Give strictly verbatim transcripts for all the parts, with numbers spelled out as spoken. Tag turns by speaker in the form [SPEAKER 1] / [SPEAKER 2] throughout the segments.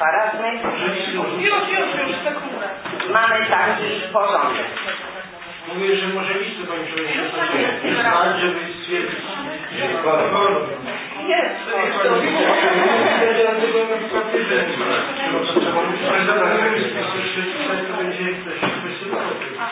[SPEAKER 1] Państwa radnych.
[SPEAKER 2] Już, już, już, sekundę.
[SPEAKER 1] Mamy taki porządek.
[SPEAKER 3] Mówię, że może listy Pani Przewodnicząca, żeby stwierdzić, że
[SPEAKER 1] Jest.
[SPEAKER 3] to będzie kwestionował.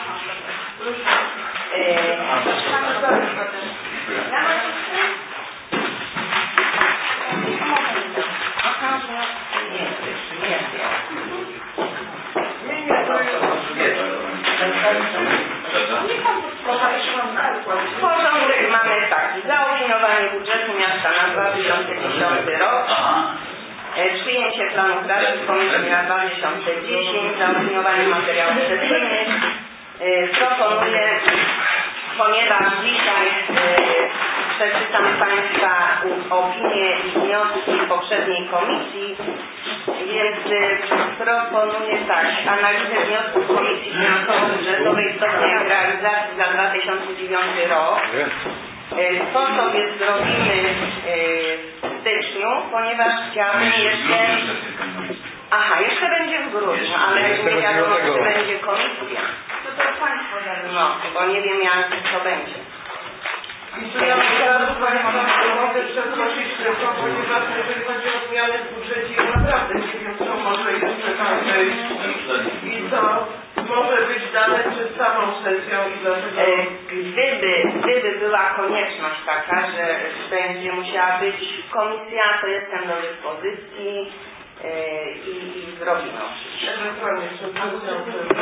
[SPEAKER 1] Porządek mamy taki. Zaopiniowanie budżetu miasta na dwa tysiące dziesiąty rok. Przyjęcie planu pracy komisji na dwa tysiące dziesiąty. Zaopiniowanie materiałów sesyjnych. Proponuję, ponieważ dzisiaj przeczytam Państwa opinie i wnioski poprzedniej komisji, więc proponuję tak, analizę wniosków Komisji Finansowo-Budżetowej stopnia realizacji za dwa tysiące dziewiąty rok. To sobie zrobimy w styczniu, ponieważ chciałabym jeszcze... Aha, jeszcze będzie w grudniu, ale nie wiadomo, czy będzie komisja.
[SPEAKER 2] To to Państwo zaraz.
[SPEAKER 1] No, bo nie wiem, jak to będzie.
[SPEAKER 2] I tu ja bardzo Państwa mogę przeprosić tylko, ponieważ jeżeli chodzi o zmiany w budżecie, ja naprawdę nie wiem, co może jeszcze tam wejść i co może być dane przed samą sesją i dlatego...
[SPEAKER 1] Gdyby, gdyby była konieczność taka, że będzie musiała być komisja, to jestem do dyspozycji i, i zrobimy oczywiście.
[SPEAKER 2] Ewentualnie przed sesją.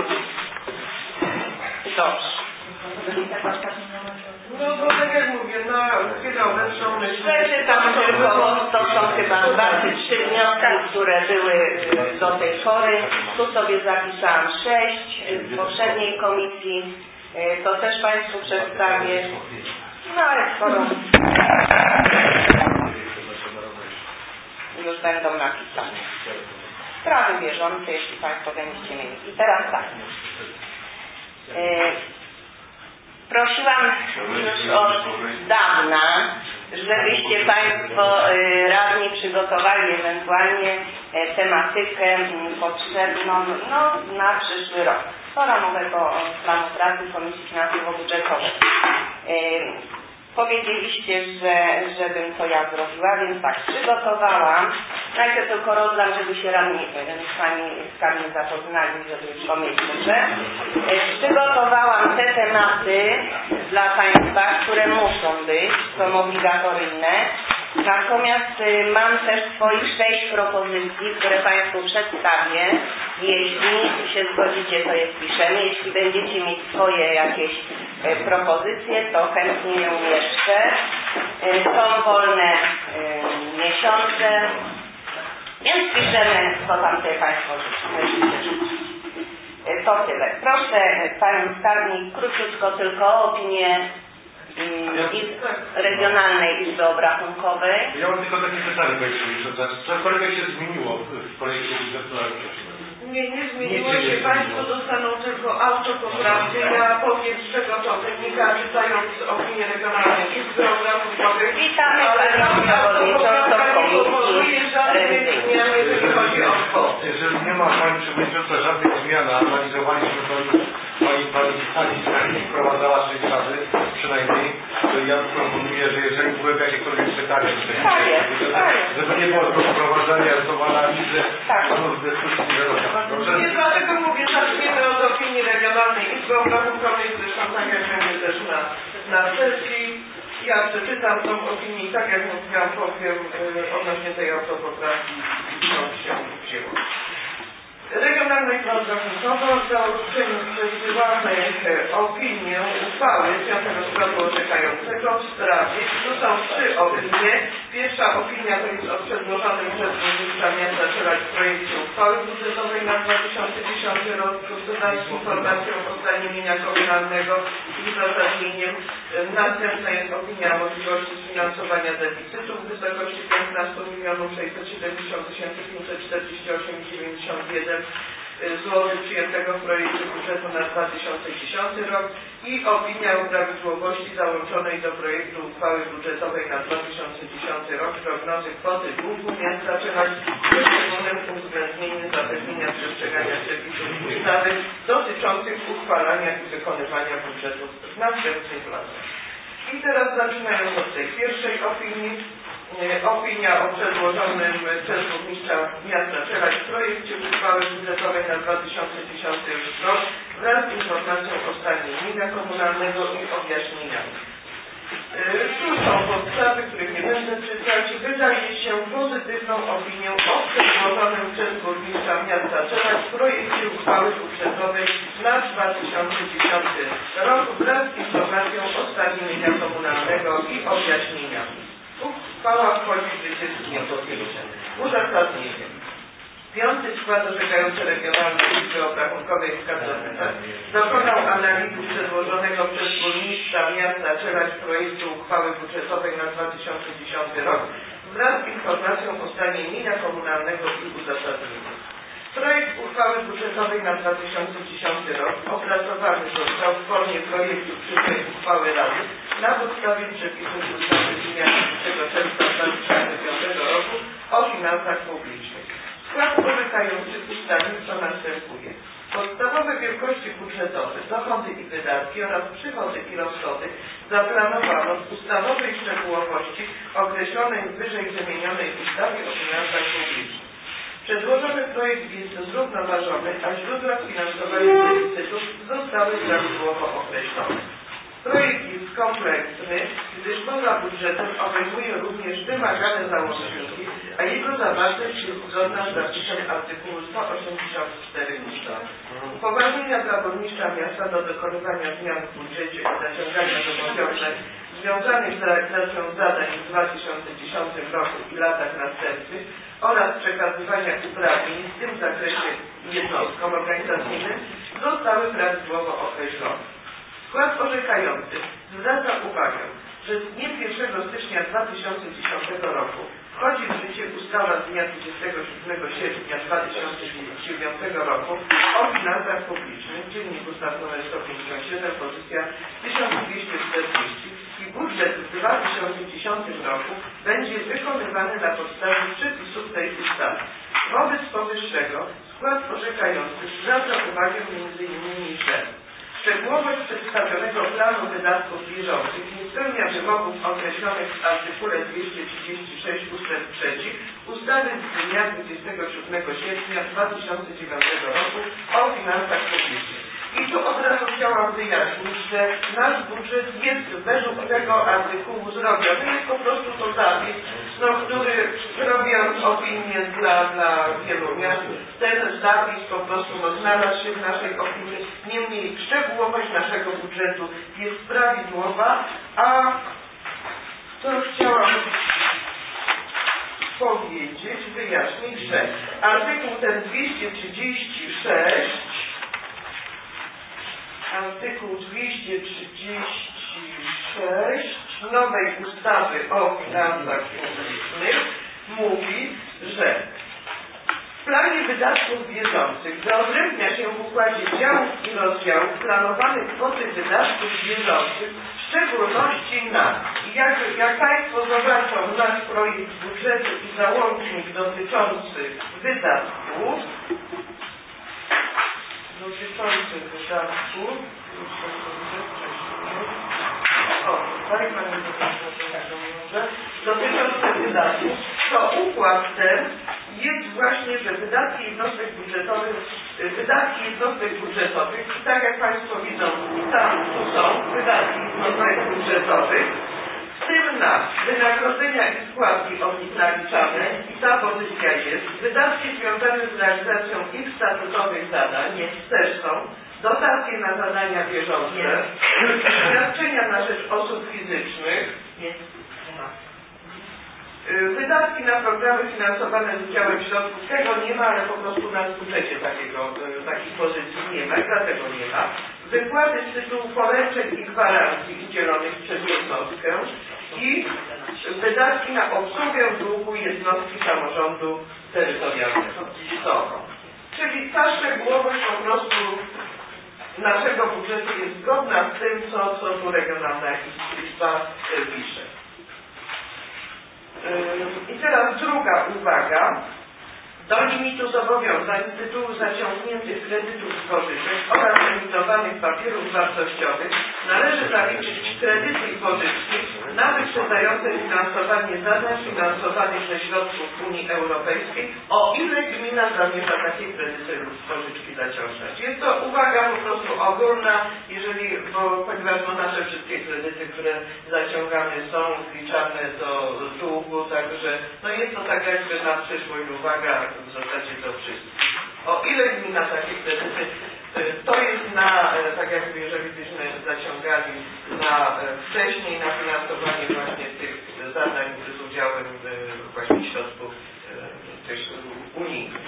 [SPEAKER 1] Dobrze.
[SPEAKER 2] No bo tak jak mówię, na chwilę obecną myślę...
[SPEAKER 1] Przeczytam tylko, to są chyba dwa czy trzy wnioski, które były do tej pory. Tu sobie zapisałam sześć z poprzedniej komisji. To też Państwu przedstawię. No ale skoro już będą napisane. Sprawy bieżące, jeśli Państwo będziecie mieli. I teraz tak. Prosiłam już od dawna, żebyście Państwo radni przygotowali ewentualnie tematykę potrzebną no, na przyszły rok. Do ramowego planu pracy Komisji Finansowo-Budżetowej. Powiedzieliście, że żebym to ja zrobiła, więc tak, przygotowałam. Najpierw tylko rozdam, żeby się radni z Pani skarbnie zapoznali, żeby już pomyśleć, że przygotowałam te tematy dla Państwa, które muszą być, są obligatoryjne. Natomiast mam też swoich sześć propozycji, które Państwu przedstawię. Jeśli się zgodzicie, to je wpiszemy. Jeśli będziecie mieć swoje jakieś propozycje, to chętnie je umieszczę. Są wolne miesiące, więc piszemy, co tam sobie Państwo życzą. To tyle. Proszę Panią Skarbnik króciutko tylko o opinię Regionalnej Izby Obrachunkowej.
[SPEAKER 3] Ja mam tylko takie pytanie, że cokolwiek się zmieniło w projekcie budżetu na rok.
[SPEAKER 2] Nie, nie zmieniło się. Państwo dostaną tylko autopoprawkę. Ja powiem, z czego to wynika, czytając opinię Regionalnej Izby Obrachunkowej.
[SPEAKER 1] Witamy Panią Przewodniczącą Komisji Rewizyjnej.
[SPEAKER 2] Jeżeli chodzi o kwotę.
[SPEAKER 3] Jeżeli nie ma Pani Przewodnicząca żadnych zmian, analizowaliśmy to już Pani Pani Pani Skarbnik wprowadzała sześć razy przynajmniej, to ja proponuję, że jeżeli były jakiekolwiek pytania, żeby nie było tylko wprowadzania do analizy, to dyskusji
[SPEAKER 2] nie dlatego mówię, zaczniemy od opinii Regionalnej Izby Obrachunkowej, zresztą tak jak będzie też na, na sesji. Ja przeczytam tą opinię i tak jak mówiłam, powiem yy, odnośnie tej autopoprawki, co się wzięło. Regionalna Izba Obrachunkowa za uczczeniu przesyłamy opinię uchwały piątego składu orzekającego w sprawie. Tu są trzy opinie. Pierwsza opinia to jest o przedłożonym przez burmistrza miasta Szelać projekcie uchwały budżetowej na dwa tysiące dziesiąty rok z informacją o stanie mienia komunalnego i uzasadnieniem. Następna jest opinia o możliwości sfinansowania deficytu w wysokości piętnaście milionów sześćset siedemdziesiąt tysięcy pięćset czterdzieści osiem i dziewięćdziesiąt jeden złotych przyjętego w projekcie budżetu na dwa tysiące dziesiąty rok i opinia o prawidłowości załączonej do projektu uchwały budżetowej na dwa tysiące dziesiąty rok prognozy kwoty długu miasta Czeladź ze szczególnym uwzględnieniem zapewnienia przestrzegania przepisów ustawy dotyczących uchwalania i wykonywania budżetów w następnych latach. I teraz zaczynając od tej pierwszej opinii. Opinia o przedłożonym przez burmistrza miasta Czeladź w projekcie uchwały budżetowej na dwa tysiące dziesiąty rok wraz z informacją o stanie mienia komunalnego i objaśnieniami. Tu są podstawy, których nie będę czytać. Wydaje się pozytywną opinią o przedłożonym przez burmistrza miasta Czeladź w projekcie uchwały budżetowej na dwa tysiące dziesiąty rok wraz z informacją o stanie mienia komunalnego i objaśnieniami. Uchwała wchodzi w życie z dniem podjęcia. Uzasadnienie. Piąty skład orzekający Regionalnej Izby Obrachunkowej w Katowicach dokonał analizy przedłożonego przez burmistrza miasta Czeladź projektu uchwały budżetowej na dwa tysiące dziesiąty rok wraz z informacją o stanie mienia komunalnego i uzasadnieniem. Projekt uchwały budżetowej na dwa tysiące dziesiąty rok opracowany został w formie projektu przyszłej uchwały Rady na podstawie przepisów ustawy z dnia trzeciego czerwca dwa tysiące piątego roku o finansach publicznych. Skład orzekający ustalił, co następuje. Podstawowe wielkości budżetowe, dochody i wydatki oraz przychody i rozchody zaplanowano w ustawowej szczegółowości określonej w wyżej wymienionej ustawie o finansach publicznych. Przedłożony projekt jest zrównoważony, a źródła finansowania deficytów zostały prawidłowo określone. Projekt jest kompleksny, gdyż poza budżetem obejmuje również wymagane załączniki, a jego zawartość jest zgodna z zapisem artykułu sto osiemdziesiąt cztery ustawy. Upoważnienia dla burmistrza miasta do dokonywania zmian w budżecie i zaciągania zobowiązań związanych z realizacją zadań w dwa tysiące dziesiątym roku i latach następnych oraz przekazywania uprawnień w tym zakresie jednostkom organizacyjnym zostały prawidłowo określone. Skład orzekający zwraca uwagę, że z dniem pierwszego stycznia dwa tysiące dziesiątego roku wchodzi w życie ustawa z dnia dwudziestego siódmego sierpnia dwa tysiące dziewiątego roku o finansach publicznych, dziennik ustaw nr sto pięćdziesiąt siedem, pozycja tysiąc dwieście czterdzieści i budżet w dwa tysiące dziesiątym roku będzie wykonywany na podstawie przepisów tej ustawy. Wobec powyższego skład orzekający zwraca uwagę między innymi, że szczegółowość przedstawionego planu wydatków bieżących nie spełnia wymogów określonych w artykule dwieście trzydzieści sześć ustęp trzeci ustawy z dnia dwudziestego siódmego sierpnia dwa tysiące dziewiątego roku o finansach publicznych. I tu od razu chciałam wyjaśnić, że nasz budżet jest według tego artykułu zrobiony, jest po prostu to zapis, no, który robiąc opinię dla, dla wielu miast, ten zapis po prostu no, znalazł się w naszej opinii. Niemniej szczegółowość naszego budżetu jest prawidłowa, a to chciałam powiedzieć, wyjaśnić, że artykuł ten dwieście trzydzieści sześć artykuł dwieście trzydzieści sześć nowej ustawy o finansach publicznych mówi, że w planie wydatków bieżących wyodrębnia się w układzie działów i rozdziałów planowane kwoty wydatków bieżących, w szczególności na, jak, jak Państwo zobaczą nasz projekt budżetu i załącznik dotyczący wydatków, dotyczący wydatków, o, tutaj Pani dotyczące wydatków, to układ ten jest właśnie, że wydatki jednostek budżetowych, wydatki jednostek budżetowych i tak jak Państwo widzą, tam tu są wydatki jednostek budżetowych, w tym na wynagrodzenia i składki od nich naliczane i ta pozycja jest, wydatki związane z realizacją ich statutowych zadań też są, dotacje na zadania bieżące, świadczenia na rzecz osób fizycznych, wydatki na programy finansowane z udziałem środków, tego nie ma, ale po prostu na budżecie takiego, takich pozycji nie ma i dlatego nie ma. Wykłady z tytułu poręczeń i gwarancji udzielonych przez jednostkę i wydatki na obsługę długu jednostki samorządu terytorialnego. Czyli ta szczegółowa ponadto tu Regionalna Izba pisze. I teraz druga uwaga. Do limitu zobowiązań z tytułu zaciągniętych kredytów z pożyczek oraz emitowanych papierów wartościowych należy zaliczyć kredyty i pożyczki na wyprzedzające finansowanie zadań finansowanych ze środków Unii Europejskiej, o ile gmina zamierza takie kredyty lub pożyczki zaciągać. Jest to uwaga po prostu ogólna, jeżeli, bo ponieważ no, nasze wszystkie kredyty, które zaciągamy, są wliczane do długu, także no jest to tak jakby na przyszłość uwaga, w zasadzie to wszystko. O ile gmina takie kredyty, to jest na, tak jakby jeżeli byśmy zaciągali na wcześniej na finansowanie właśnie tych zadań z udziałem właśnie środków tych unijnych.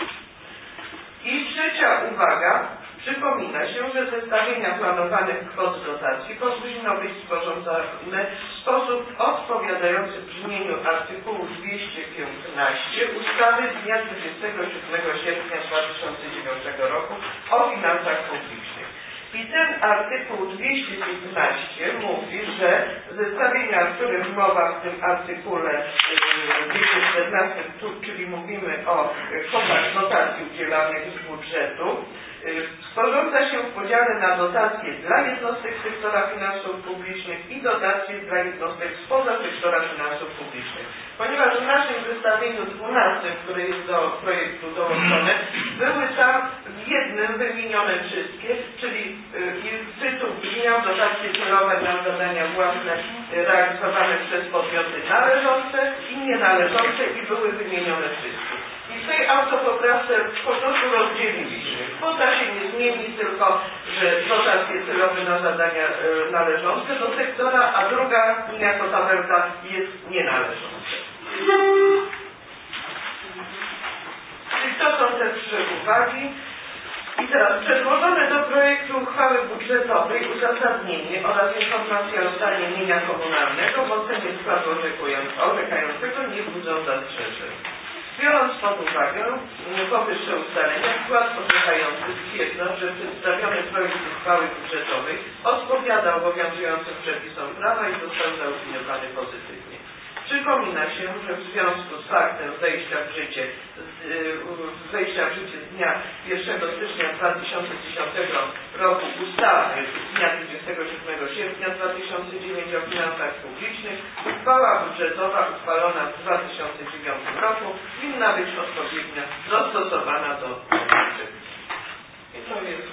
[SPEAKER 2] I trzecia uwaga. Przypomina się, że zestawienia planowanych kwot dotacji powinno być sporządzane w sposób odpowiadający brzmieniu artykułu dwieście piętnaście ustawy z dnia dwudziestego siódmego sierpnia dwa tysiące dziewiątego roku o finansach publicznych. I ten artykuł dwieście piętnaście mówi, że zestawienia, o których mowa w tym artykule dwieście czternaście, czyli mówimy o kwotach dotacji udzielanych z budżetu, sporządza się w podziale na dotacje dla jednostek sektora finansów publicznych i dotacje dla jednostek spoza sektora finansów publicznych. Ponieważ w naszym zestawieniu dwunastym, które jest do projektu dołączone, były tam w jednym wymienione wszystkie, czyli tytuł brzmiał dotacje celowe na zadania własne realizowane przez podmioty należące i nienależące i były wymienione wszystkie. I w tej autopoprawce po prostu rozdzieliliśmy. Kwota się nie zmieni, tylko że dotacje celowe na zadania e, należące do sektora, a druga jako tabelka jest nienależąca. Czyli to są te trzy uwagi. I teraz przedłożone do projektu uchwały budżetowej uzasadnienie oraz informacja o stanie mienia komunalnego w ocenie składu orzekającego nie budzą zastrzeżeń. Biorąc pod uwagę powyższe ustalenia, skład orzekający stwierdza, że przedstawiony projekt uchwały budżetowej odpowiada obowiązującym przepisom prawa i został zaopiniowany pozytywnie. Przypomina się, że w związku z faktem wejścia w życie z, wejścia w życie z dnia pierwszego stycznia dwa tysiące dziesiątego roku ustawy z dnia dwudziestego siódmego sierpnia dwa tysiące dziewiątego o finansach publicznych, uchwała budżetowa uchwalona w dwa tysiące dziewiątym roku winna być odpowiednio dostosowana do przepisów. I to jest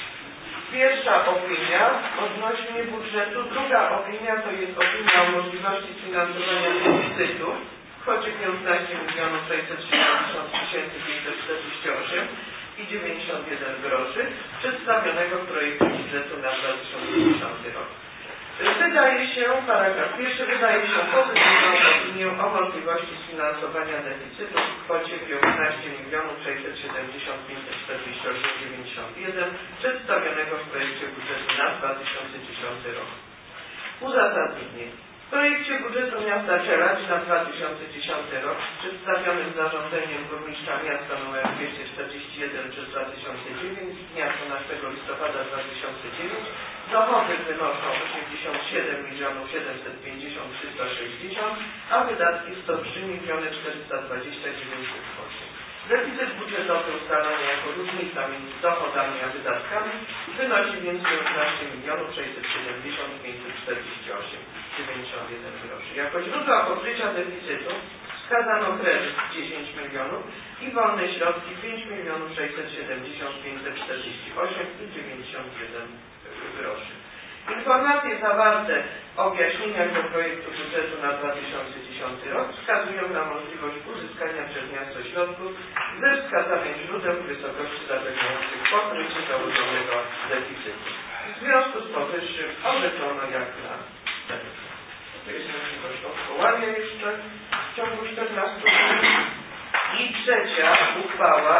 [SPEAKER 2] pierwsza opinia odnośnie budżetu. Druga opinia to jest opinia o możliwości sfinansowania deficytu w kwocie piętnaście milionów sześćset siedemdziesiąt tysięcy pięćset czterdzieści osiem i dziewięćdziesiąt jeden groszy przedstawionego w projekcie budżetu na dwa tysiące dziesiąty rok. Wydaje się, paragraf pierwszy, wydaje się pozytywną opinię o możliwości sfinansowania deficytu w kwocie piętnaście milionów sześćset siedemdziesiąt pięćset czterdzieści osiem dziewięćdziesiąt jeden przedstawionego w projekcie budżetu na dwa tysiące dziesiąty rok. Uzasadnienie. W projekcie budżetu miasta Czeladź na dwa tysiące dziesiąty rok przedstawionym zarządzeniem burmistrza miasta nr dwieście czterdzieści jeden przez dwa tysiące dziewięć z dnia dwunastego listopada dwa tysiące dziewiątego dochody wynoszą osiemdziesiąt siedem milionów siedemset pięćdziesiąt tysięcy trzysta sześćdziesiąt, a wydatki sto trzy miliony czterysta dwadzieścia dziewięćset osiem. Deficyt budżetowy ustalony jako różnica między dochodami a wydatkami wynosi więc piętnaście milionów sześćset siedemdziesiąt tysięcy pięćset czterdzieści osiem dziewięćdziesiąt jeden groszy. Jako źródła pokrycia deficytu wskazano kredyt dziesięć milionów i wolne środki pięć milionów sześćset siedemdziesiąt tysięcy pięćset czterdzieści osiem i dziewięćdziesiąt jeden groszy. Informacje zawarte w objaśnieniach do projektu budżetu na dwa tysiące dziesiąty rok wskazują na możliwość uzyskania przez miasto środków ze wskazanych źródeł w wysokości zapewniających pokrycie założonego deficytu. W związku z powyższym orzeczono jak na ten. To jest możliwość odwołania jeszcze w ciągu czternastu dni. I trzecia uchwała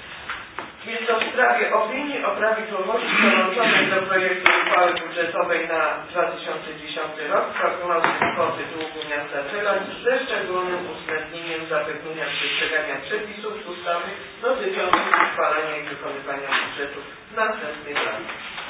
[SPEAKER 2] jest to w sprawie opinii o prawidłowości dołączonej do projektu uchwały budżetowej na dwa tysiące dziesiąty rok prognozy kwoty długu miasta Czeladź ze szczególnym uwzględnieniem zapewnienia przestrzegania przepisów ustawy dotyczących uchwalania i wykonywania budżetu w następnych latach.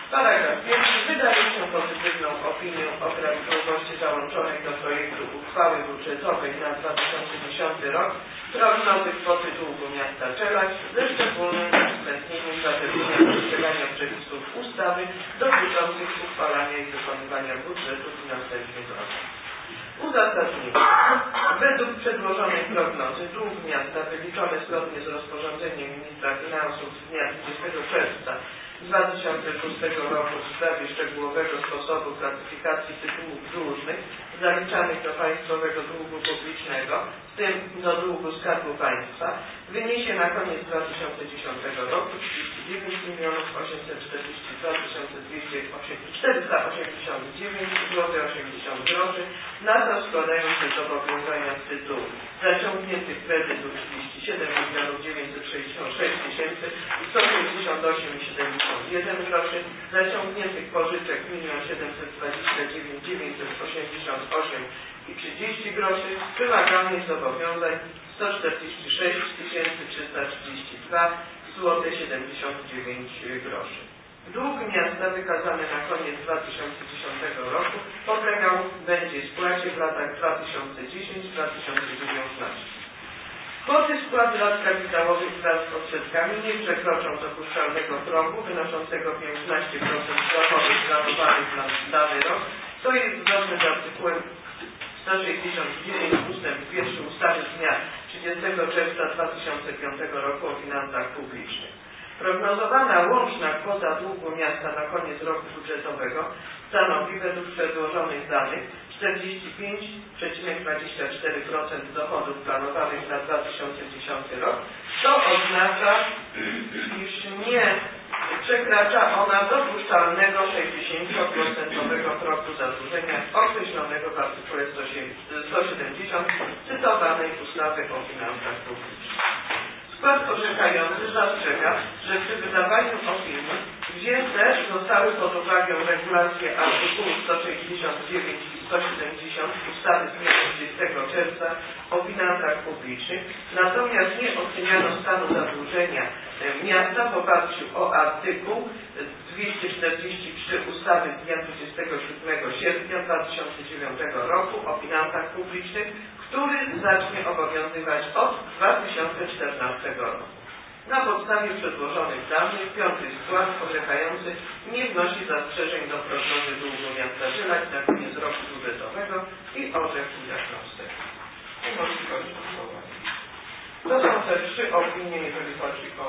[SPEAKER 2] Paragraf pierwszy. Wydaje się pozytywną opinię o prawidłowości załączonej do projektu uchwały budżetowej na dwa tysiące dziesiąty rok prognozy kwoty długu miasta Czeladź ze szczególnym uwzględnieniem zapewnienia przestrzegania przepisów ustawy dotyczących uchwalania i wykonywania budżetu w następnych latach. Uzasadnienie. Według przedłożonej prognozy dług miasta wyliczony zgodnie z rozporządzeniem ministra finansów z dnia dwudziestego czerwca dwa tysiące szóstego roku w sprawie szczegółowego sposobu klasyfikacji tytułów dłużnych zaliczanych do państwowego długu publicznego, w tym do długu Skarbu Państwa, wyniesie na koniec dwa tysiące dziesiątego roku trzydzieści dziewięć milionów osiemset czterdzieści dwa tysiące czterysta osiemdziesiąt dziewięć złotych osiemdziesiąt groszy, na co składają się zobowiązania z tytułu zaciągniętych kredytów trzydzieści siedem milionów dziewięćset sześćdziesiąt sześć tysięcy sto pięćdziesiąt osiem i siedemdziesiąt jeden groszy, zaciągniętych pożyczek milion siedemset dwadzieścia dziewięć tysięcy dziewięćset osiemdziesiąt osiem i trzydzieści groszy, wymaganych zobowiązań sto czterdzieści sześć tysięcy trzysta trzydzieści dwa złotych siedemdziesiąt dziewięć groszy. Dług miasta wykazany na koniec dwa tysiące dziesiątego roku podlegał będzie spłacie w latach dwa tysiące dziesiąty do dwa tysiące dziewiętnastego. Kwoty spłat lat kapitałowych wraz z odsetkami nie przekroczą dopuszczalnego progu wynoszącego piętnaście procent dochodów planowanych na dany rok, co jest zgodne z artykułem sto sześćdziesiąt dziewięć ustęp pierwszy ustawy z dnia trzydziestego czerwca dwa tysiące piątego roku o finansach publicznych. Prognozowana łączna kwota długu miasta na koniec roku budżetowego stanowi według przedłożonych danych czterdzieści pięć przecinek dwadzieścia cztery procent dochodów planowanych na dwa tysiące dziesiąty rok, co oznacza, iż nie przekracza ona dopuszczalnego sześćdziesięcioprocentowego progu zadłużenia określonego w artykule sto siedemdziesiąt cytowanej ustawy o finansach publicznych. Skład orzekający zastrzega, że przy wydawaniu opinii wzięte zostały pod uwagę regulacje artykułów sto sześćdziesiąt dziewięć i sto siedemdziesiąt ustawy z dnia dwudziestego czerwca o finansach publicznych, natomiast nie oceniano stanu zadłużenia miasta w oparciu o artykuł dwieście czterdzieści trzy ustawy z dnia dwudziestego siódmego sierpnia dwa tysiące dziewiątego roku o finansach publicznych, który zacznie obowiązywać od dwa tysiące czternastego roku. Na podstawie przedłożonych danych piąty skład orzekający nie wnosi zastrzeżeń do prognozy długu miasta Czeladź na koniec roku budżetowego i orzekł jak następnie. Możliwość głosowania. To są te trzy opinie, jeżeli chodzi o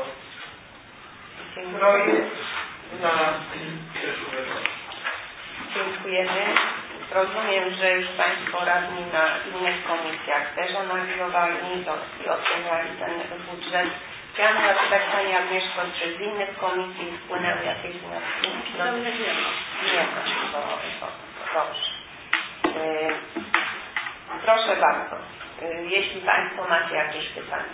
[SPEAKER 2] projekt na przyszły rok.
[SPEAKER 1] Dziękujemy. Rozumiem, że już Państwo radni na innych komisjach też analizowali i oceniali ten budżet. Chciałam zapytać Pani Agnieszko, czy z innych komisji wpłynęły jakieś wnioski? No, nie ma. Nie ma. To, to, dobrze. Yy, proszę bardzo, yy, jeśli Państwo macie jakieś pytania.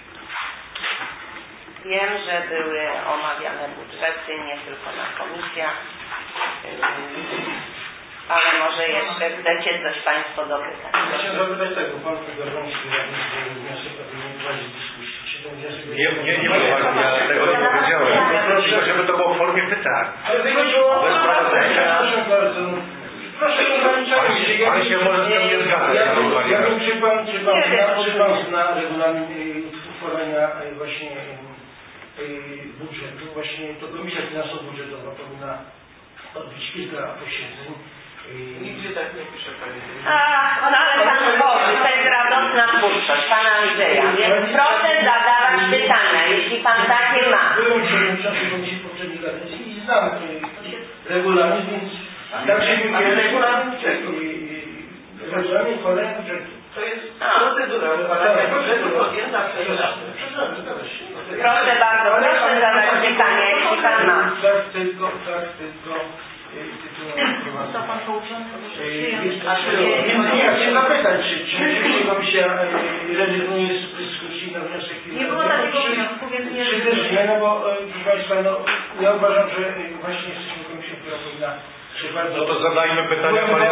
[SPEAKER 1] Wiem, że były omawiane budżety nie tylko na komisjach, yy, ale może jeszcze chcecie coś Państwo dopytać.
[SPEAKER 4] Chciałem zapytać tak, bo Pan Gawroński wniosek o prowadzić dyskusję. Czy ten wniosek...
[SPEAKER 3] Nie, nie, nie prowadzi, ja tego nie powiedziałem. Tylko żeby to było w formie pytań.
[SPEAKER 4] Ale wychodziło... Proszę bardzo. Proszę ograniczać się.
[SPEAKER 3] Pan się może z tym nie zgadzać.
[SPEAKER 4] Ja wiem, czy Pan, czy Pan zna, czy Pan zna regulamin utworzenia właśnie budżetu. Właśnie to Komisja Finansowo-Budżetowa powinna odbyć kilka posiedzeń.
[SPEAKER 2] Nigdzie tak nie pisze Pani.
[SPEAKER 1] Ach, no ale Pan Boży, to jest radosna twórczość Pana Andrzeja, więc proszę zadawać pytania, jeśli Pan takie ma.
[SPEAKER 4] Byłem przewodniczącym Komisji Poprzedniej Kadencji i znam regulamin, więc także nie wiem,
[SPEAKER 2] regulamin czego?
[SPEAKER 4] Regulamin uchwalenia budżetu.
[SPEAKER 2] To jest procedura uchwalania budżetu podjęta przez Radę.
[SPEAKER 1] Proszę bardzo, proszę zadać pytanie, jeśli Pan ma.
[SPEAKER 4] Tak, tylko, tak, tylko.
[SPEAKER 1] Co Pan pouczył?
[SPEAKER 4] Ja chcę zapytać, czy Komisja rezygnuje z dyskusji na wniosek...
[SPEAKER 1] Nie było takiego wniosku, więc nie...
[SPEAKER 4] Czy też nie, no bo proszę Państwa, no ja uważam, że właśnie jesteśmy komisją, która powinna się bardzo...
[SPEAKER 3] No to zadajmy pytania Panie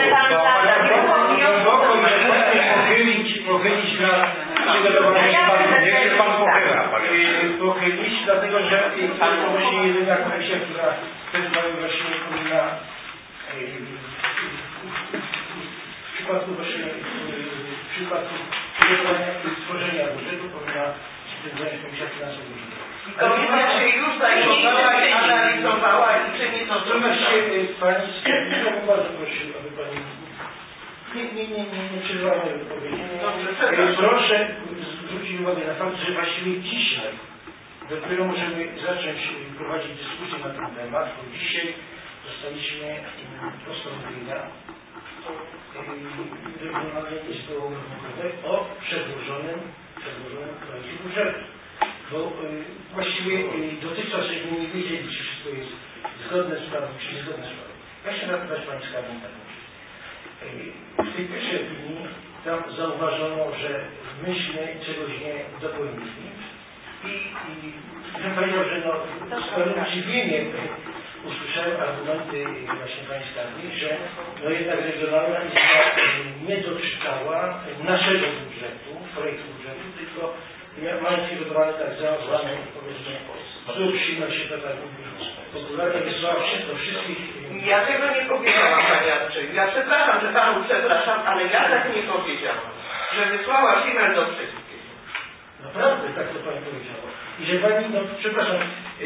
[SPEAKER 4] pochylić, pochylić na przygotowanie
[SPEAKER 3] Niech się Pan pochyla.
[SPEAKER 4] Pochylić, dlatego że to właśnie jedyna komisja, która w ten przypadku właśnie w przypadku przygotowania i stworzenia budżetu powinna się tym zająć Komisja Finansów Budżetowych.
[SPEAKER 2] I komisja się już zajmowała i analizowała i czyni to, co
[SPEAKER 4] Natomiast Pani skarbnika, bardzo prosił, aby Pani nie, nie, nie, nie, nie przerwała mojej wypowiedzi. Proszę zwrócić uwagę na fakt, że właściwie dzisiaj dopiero możemy zacząć prowadzić dyskusję na ten temat, bo dzisiaj dostaliśmy postanowienia Regionalnej Izby Obrachunkowej o przedłożonym, przedłożonym projekcie budżetu. Bo właściwie dotychczas nie wiedzieli, czy wszystko jest zgodne z prawem, czy niezgodne z prawem. Ja się zapytać Pani Skarbnika. W tej pierwszej opinii tam zauważono, że myśmy czegoś nie dopełnili i, i bym powiedział, że no, z pewnym zdziwieniem usłyszałem argumenty właśnie Pani Skarbnik, że no jednak Regionalna Izba nie doczytała naszego budżetu, projektu budżetu, tylko mają przygotowany tak zwany, powiedzmy, wzór silności to tak popularnie wysłała do wszystkich.
[SPEAKER 2] Ja tego nie powiedziałam, Pani Jacek. Ja przepraszam, że Panu przepraszam, ale ja tak nie powiedziałam, że wysłała e-mail do wszystkich.
[SPEAKER 4] Naprawdę tak to Pani powiedziała. I że Pani, no przepraszam, yy,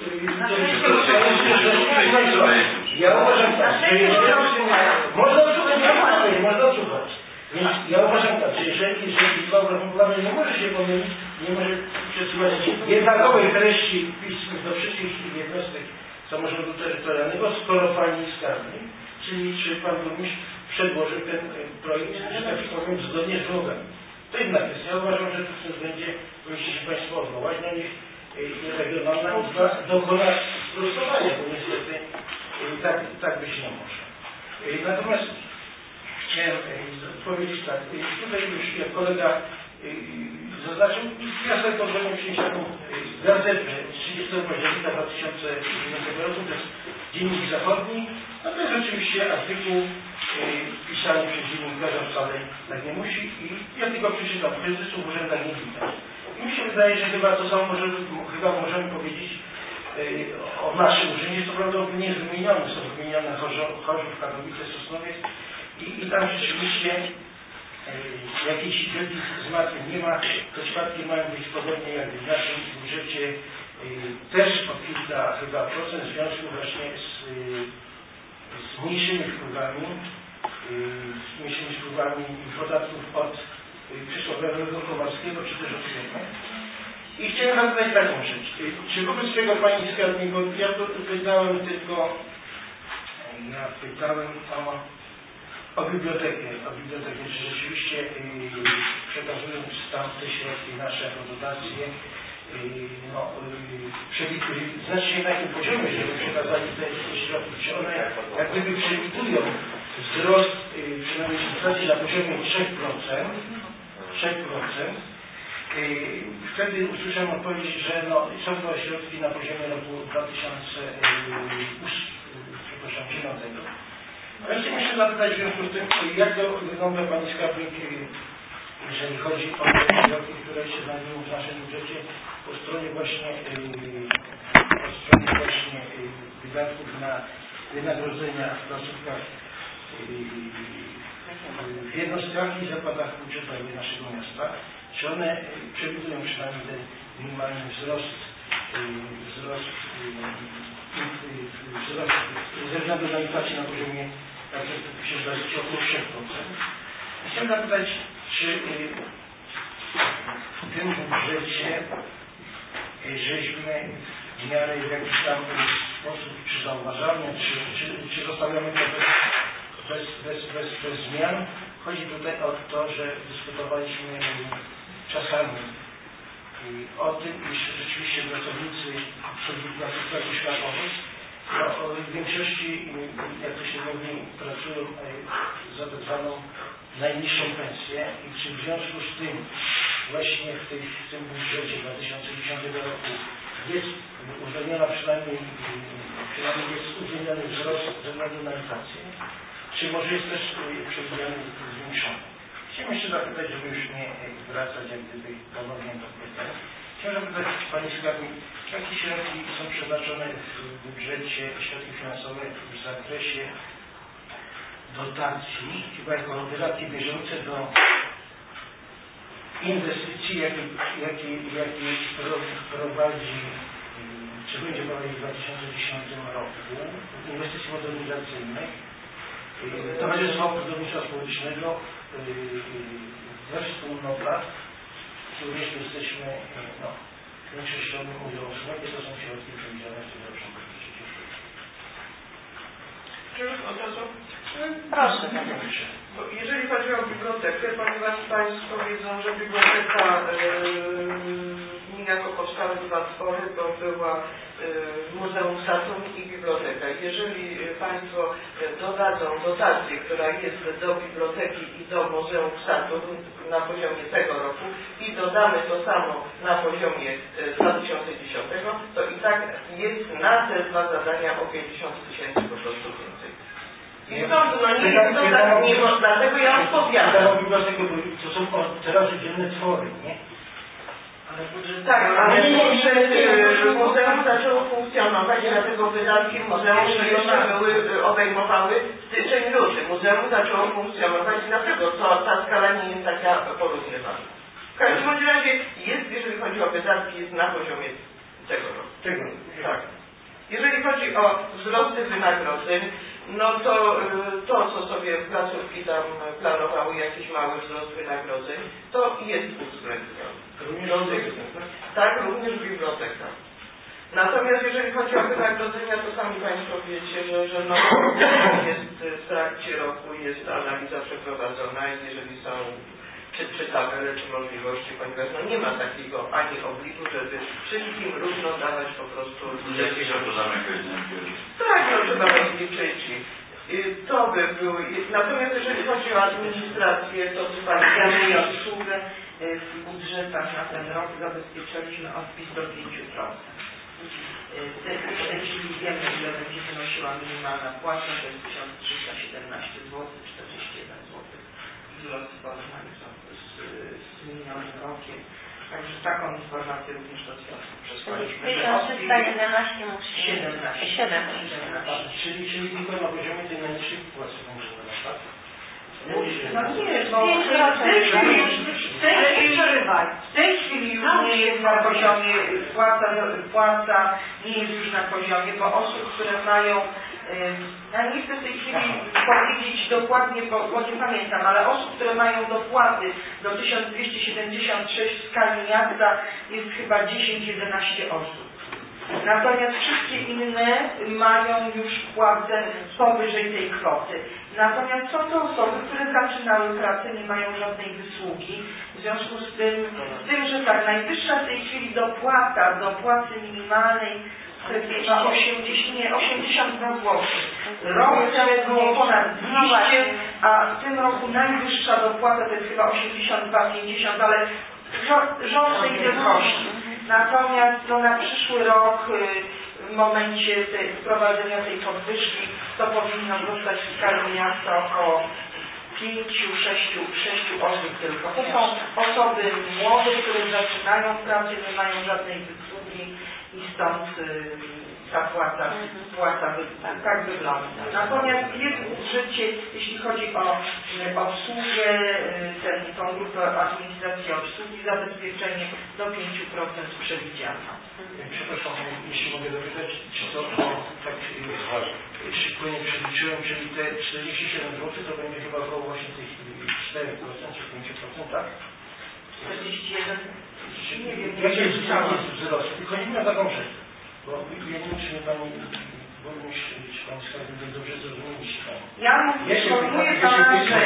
[SPEAKER 4] yy, ja uważam tak, że jeżeli można odsłuchać, można odsłuchać. Więc ja uważam tak, że jeżeli, jeżeli Izba Obrachunkowa nie może się pomylić, nie może przesyłać jednakowej treści pism do wszystkich jednostek samorządu terytorialnego, skoro Pani Skarbnik, czyli czy Pan Burmistrz przedłożył ten projekt, że tak powiem, zgodnie z wymogami. To inna kwestia. Ja uważam, że w tym względzie powinniście się Państwo odwołać, no niech Regionalna Izba dokona sprostowania, bo niestety tak, tak być nie może. Natomiast chciałem powiedzieć tak, tutaj już jak kolega zaznaczył, ja sobie pozwolę przyjąć taką gazetę trzydziestego października dwa tysiące dziewiątego roku, to jest Dziennik Zachodni, a to jest oczywiście artykuł pisany przez dziennikarza, wcale tak nie musi i ja tylko przeczytam, kryzysu w urzędach nie widać. I mi się wydaje, że chyba to samo możemy, chyba możemy powiedzieć o naszym urzędzie, to prawda nie jest wymienione, są wymienione Chorzów, Katowice, Sosnowiec i, i tam rzeczywiście e, jakichś wielkich zmartwień nie ma, te przypadki mają być podobnie jak w naszym budżecie e, też o kilka chyba procent w związku właśnie z, e, z mniejszymi wpływami, e, z mniejszymi wpływami podatków od e, przysłowiowego Kowalskiego czy też od Sejmu. I chciałem zapytać taką rzecz. Czy wobec tego Pani Skarbnik, bo ja pytałem tylko, ja pytałem o, o bibliotekę, o bibliotekę, czy rzeczywiście yy, przekazując tam te środki nasze jako dotacje, yy, no, yy, znacznie na jakim poziomie, żeby przekazali te, te środki, czy one jak gdyby przewidują wzrost yy, przynajmniej inflacji na poziomie trzy procent, trzy procent. Wtedy usłyszałem odpowiedź, że no, są to środki na poziomie roku dwa tysiące dziewiątego. Ale chciałem jeszcze zapytać w związku z tym, jak to wygląda Pani Skarbnik, jeżeli chodzi o te środki, które się znajdują w naszym budżecie po stronie właśnie po stronie właśnie wydatków na wynagrodzenia w placówkach w jednostkach i zakładach budżetowych naszego miasta. Czy one przewidują przynajmniej ten minimalny wzrost, wzrost, wzrost ze względu na inflację na poziomie, jak się zdaje, około trzy procent. Chciałem zapytać, czy w tym budżecie żeśmy w miarę w jakiś tam sposób, czy zauważalny, czy, czy, czy zostawiamy to bez, bez, bez, bez, bez zmian. Chodzi tutaj o to, że dyskutowaliśmy czasami o tym, iż rzeczywiście pracownicy placówkach oświatowych no, w większości, jak to się mówi, pracują za tak zwaną najniższą pensję i czy w związku z tym właśnie w, tej, w tym budżecie dwa tysiące dziesiątego roku jest uwzględniona przynajmniej, przynajmniej jest uwzględniony wzrost ze względu na inflację, czy może jest też przewidziany zwiększony. Chciałem jeszcze zapytać, żeby już nie wracać jak gdyby ponownie do pytań. Chciałem zapytać Pani Skarbnik, jakie środki są przeznaczone w budżecie, środki finansowe w zakresie dotacji, chyba jako wydatki bieżące do inwestycji, jakie, jakie, jakie prowadzi, czy będzie prowadzić w dwa tysiące dziesiątym roku, inwestycji modernizacyjnych. Towarzystwo Budownictwa Społecznego we wspólnotach, w których jesteśmy no, większościowym udziałem, jakie to są środki przewidziane w tym rocznym budżecie.
[SPEAKER 2] Czy już od razu?
[SPEAKER 1] Proszę.
[SPEAKER 2] Bo jeżeli chodzi o bibliotekę, ponieważ Państwo wiedzą, że biblioteka niejako powstały dwa twory, bo była Muzeum Saturn i biblioteka. Jeżeli Państwo dodadzą dotację, która jest do biblioteki i do Muzeum Saturn na poziomie tego roku i dodamy to samo na poziomie dwa tysiące dziesiątego, to i tak jest na te dwa zadania o pięćdziesiąt tysięcy po prostu więcej. I stąd, no nie jest to tak, nie, dlatego ja odpowiadam.
[SPEAKER 4] To są teraz dzienne twory, nie?
[SPEAKER 2] Tak, ale że muzeum zaczęło funkcjonować, dlatego wydatki muzeum jeszcze były, obejmowały styczeń, luty. Muzeum zaczęło funkcjonować, dlatego to, ta skala nie jest taka porównywana. W każdym razie jest, jeżeli chodzi o wydatki, jest na poziomie tego roku.
[SPEAKER 4] Tego,
[SPEAKER 2] tak. Jeżeli chodzi o wzrosty wynagrodzeń, no to to, co sobie placówki tam planowały, jakiś mały wzrost wynagrodzeń, to jest uwzględnione. Tak, również w bibliotekach. Natomiast jeżeli chodzi o wynagrodzenia, to sami Państwo wiecie, że, że no, jest w trakcie roku jest analiza przeprowadzona i jeżeli są czy, czy tabele, czy możliwości, ponieważ no nie ma takiego ani obligu, żeby wszystkim równo dawać po prostu...
[SPEAKER 5] Jakieś to zamykać, nie?
[SPEAKER 2] Tak, no trzeba rozliczyć. To by były... Natomiast jeżeli chodzi o administrację, to co Pani
[SPEAKER 6] Zmiany i obsługę w budżetach na ten rok zabezpieczyliśmy odpis do pięć procent. W tej chwili wiemy, ile będzie wynosiła minimalna płaca, to jest tysiąc trzysta siedemnaście złotych czterdzieści jeden złotych. Wzrost w porównaniu z, z minionym rokiem. Także taką informację również do związku przesłaliśmy.
[SPEAKER 1] tysiąc trzysta jedenaście musi...
[SPEAKER 6] siedemnaście.
[SPEAKER 1] siedemnaście.
[SPEAKER 4] Czyli, czyli tylko na poziomie tej najniższej płacy może być, tak?
[SPEAKER 6] No nie, bo w tej chwili w tej chwili w tej chwili już nie jest na poziomie płaca, płaca nie jest już na poziomie, bo osób, które mają, ja nie chcę w tej chwili powiedzieć dokładnie, bo, bo nie pamiętam, ale osób, które mają dopłaty do tysiąc dwieście siedemdziesiąt sześć w skali miasta jest chyba dziesięć jedenaście osób. Natomiast wszystkie inne mają już płacę powyżej tej kwoty. Natomiast są to osoby, które zaczynały pracę, nie mają żadnej wysługi. W związku z tym, z tym, że tak, najwyższa w tej chwili dopłata do płacy minimalnej to chyba osiemdziesiąt, nie, osiemdziesiąt dwa złotych. Rok temu było ponad dwieście, a w tym roku najwyższa dopłata to jest chyba osiemdziesiąt dwa pięćdziesiąt, ale rząd tej wielkości. Natomiast no, na przyszły rok w momencie tej, wprowadzenia tej podwyżki to powinno zostać w skali miasta około pięciu, sześciu, sześciu osób tylko. To są osoby młode, które zaczynają pracę, nie mają żadnej wysługi i stąd y, ta płaca, płaca wy, tak wygląda. Natomiast jest w budżecie, jeśli chodzi o y, obsługę, y, ten, tą grupę administracji obsługi, zabezpieczenie do pięć procent przewidziano.
[SPEAKER 4] Przepraszam, jeśli mogę dopytać, czy to tak szybko nie przeliczyłem, czyli te czterdzieści siedem złotych to będzie chyba około właśnie tych cztery procent czy pięć procent, tak?
[SPEAKER 6] czterdzieści jeden nie wiem,
[SPEAKER 4] jaki jest wzrost? Chodzi mi o taką rzecz, bo ja nie wiem, czy Pani burmistrz, czy Pani skarbnik dobrze zrozumieliście.
[SPEAKER 6] Ja informuję Pana, że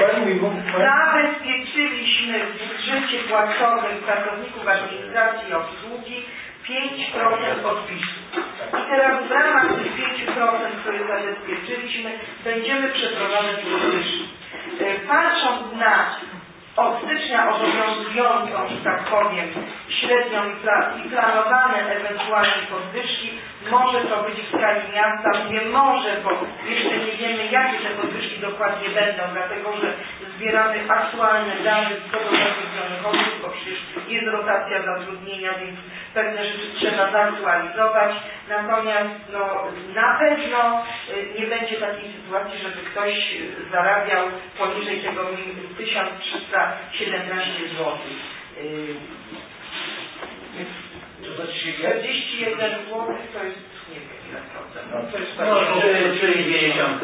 [SPEAKER 6] zabezpieczyliśmy w budżecie płacowym pracowników administracji i obsługi pięć procent odpisu. I teraz w ramach tych pięć procent, które zabezpieczyliśmy, będziemy przeprowadzać podwyżki. Patrząc na od stycznia obowiązującą, że tak powiem, średnią i, pla i planowane ewentualnie podwyżki, może to być w skali miasta, mówię może, bo jeszcze nie wiemy, jakie te podwyżki dokładnie będą, dlatego że zbieramy aktualne dane co do zatrudnionych osób, bo przecież jest rotacja zatrudnienia, więc pewne rzeczy trzeba zaktualizować, natomiast no, na pewno nie będzie takiej sytuacji, żeby ktoś zarabiał poniżej tego tysiąc trzysta siedemnaście złotych. czterdzieści jeden złotych to jest, nie wiem ile procent, no to jest
[SPEAKER 4] no, czyli dziewięćdziesiąt.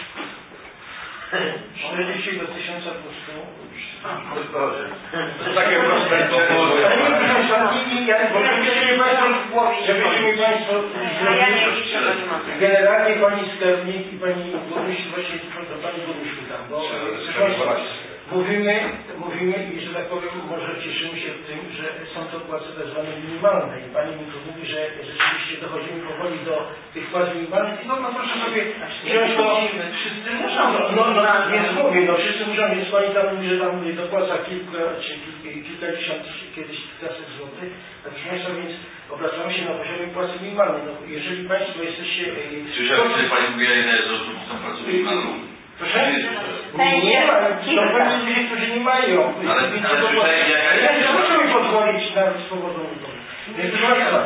[SPEAKER 4] czterdzieści do tysiąca po stu.
[SPEAKER 3] To takie proste.
[SPEAKER 4] Żebyśmy Państwo generalnie Pani skarbnik i Pani burmistrz właśnie do Pani burmistrz tam, bo mówimy, mówimy i że tak powiem, może cieszymy się tym, że są to płace tak zwane minimalne i Pani mi tu mówi, że rzeczywiście dochodzimy powoli do tych płac minimalnych i no, no proszę sobie wziąć to, wszyscy muszą, no, no, no więc mówię, no wszyscy muszą, więc Pani tam mówi, że tam dopłaca kilka, czy kilkadziesiąt, kiedyś kilkaset złotych, a proszę Państwa, więc obracamy się na poziomie płacy minimalnej, no jeżeli Państwo jesteście...
[SPEAKER 5] Słyszałem, że Pani mówi, ile jest osób z tą płacą minimalną.
[SPEAKER 4] Proszę? Nie, nie ma, są pewnie ludzie, którzy nie mają.
[SPEAKER 5] Ale
[SPEAKER 4] ja nie muszę mi pozwolić nawet z powodu tego. Więc proszę Państwa,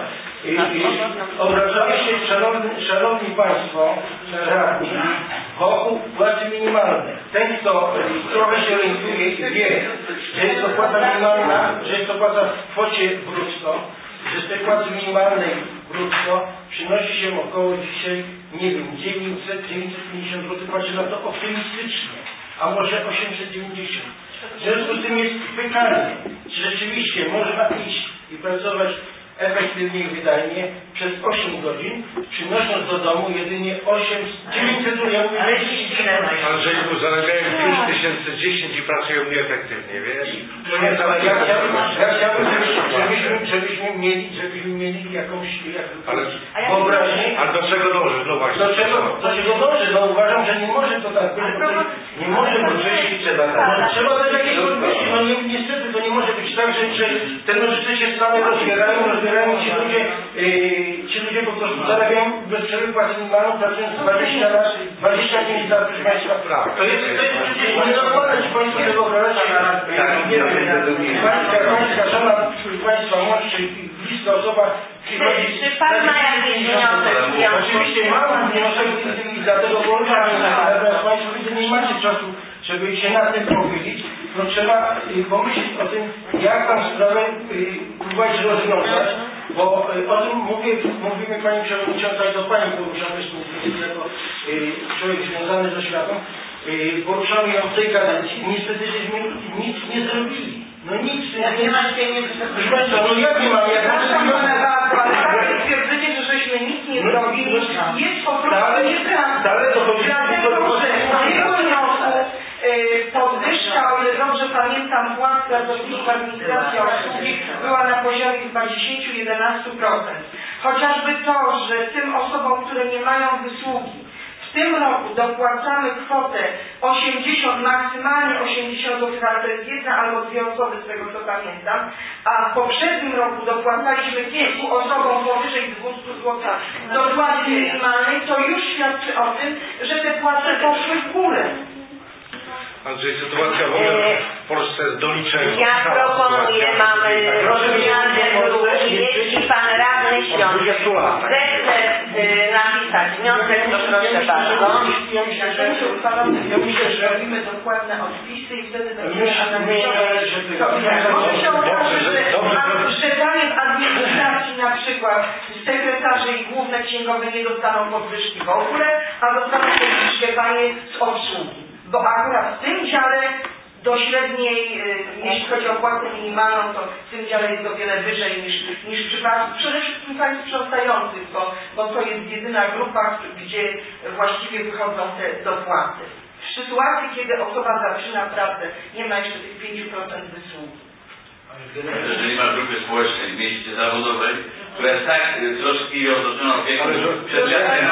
[SPEAKER 4] obracamy się, szanowni, szanowni Państwo, radni, wokół płacy minimalnej. Ten, kto trochę się orientuje i wie, że jest to płaca minimalna, że jest to płaca w kwocie brutto, że z tej płacy minimalnej brutto przynosi się około dzisiaj, nie wiem, dziewięćset, dziewięćset pięćdziesiąt złotych, patrzę na to optymistycznie, a może osiemset dziewięćdziesiąt. W związku z tym jest pytanie, czy rzeczywiście można iść i pracować efektywnie i wydajnie przez osiem godzin, przynosząc do domu jedynie osiem, dziewięćset złotych.
[SPEAKER 3] Andrzejku, zarabiają pięć tysięcy dziesięć i pracują nieefektywnie, wiesz? To nie zależy.
[SPEAKER 4] Ja chciałbym, żebyśmy, żebyśmy mieli, żebyśmy mieli jakąś, jakąś wyobraźnię.
[SPEAKER 3] Ale do czego dążysz? No właśnie.
[SPEAKER 4] Do czego, do czego dążę? No uważam, że nie może to tak być, bo to nie może być.
[SPEAKER 3] Trzeba tak.
[SPEAKER 4] No, trzeba dać jakieś podwyżki. No nie, niestety to nie może być tak, że, że te nożyce się same rozbierają, rozbierają ci ludzie, yy, ci ludzie po prostu zarabiają bez przerwy płacę minimalną, pracując dwadzieścia lat, dwadzieścia pięć lat, proszę Państwa. To jest, to jest przecież nienormalne, czy Państwo tego wyobrażacie? Nie wiem, Pańska, Pańska żona, Państwa mąż, czy bliska osoba,
[SPEAKER 1] Czy Pan ma jakiś wniosek?
[SPEAKER 4] Oczywiście mam wniosek i dlatego poruszam, natomiast Państwo widzę, nie macie czasu, żeby się nad tym pochylić, no trzeba pomyśleć o tym, jak tam sprawę próbować rozwiązać, bo o tym mówię, mówimy Pani Przewodnicząca i do Pani poruszamy, jako człowiek związany z oświatą, poruszamy ją w tej kadencji, niestety żeśmy nic nie zrobili. No nic,
[SPEAKER 6] jak nie masz pieniędzy,
[SPEAKER 4] proszę Państwa, no jak nie mam, jak
[SPEAKER 6] ale twierdzenie, że żeśmy nic nie zrobili, jest po prostu nieprawda. Dlatego, że w jego wniosku podwyżka, o ile dobrze pamiętam, płac pracowników administracji obsługi była na poziomie chyba dziesięć do jedenastu procent. Chociażby to, że tym osobom, które nie mają wysługi, w tym roku dopłacamy kwotę osiemdziesiąt, maksymalnie osiemdziesiąt złotych, ale to jest jedna albo dwie osoby, z tego co pamiętam, a w poprzednim roku dopłacaliśmy kilku osobom powyżej dwieście złotych do płacy minimalnej, to już świadczy o tym, że te płace poszły w górę.
[SPEAKER 3] Andrzej, sytuacja w ogóle w Polsce jest do niczego.
[SPEAKER 1] Ja proponuję, mamy zmianę grupy. Jeśli Pan Radny Świątek zechce y, napisać wniosek, to proszę bardzo.
[SPEAKER 4] Ja myślę, że
[SPEAKER 6] Ja myślę, że robimy dokładne odpisy i wtedy będziemy
[SPEAKER 4] Myślę,
[SPEAKER 6] analizować. Może się okaże, że zdaniem administracji na przykład sekretarze i główne księgowe nie dostaną podwyżki w ogóle, a dostaną podwyżkę Panie z obsługi. Bo akurat w tym dziale do średniej, jeśli chodzi o płacę minimalną, to w tym dziale jest o wiele wyżej niż, niż w przypadku przede wszystkim państw sprzątających, bo, bo to jest jedyna grupa, gdzie właściwie wychodzą te dopłaty. W sytuacji, kiedy osoba zaczyna pracę, nie ma jeszcze tych pięć procent wysługi.
[SPEAKER 5] Jeżeli ma grupy społecznej w mieście zawodowej, która jest tak troszkę otoczona opieką, przed jakiem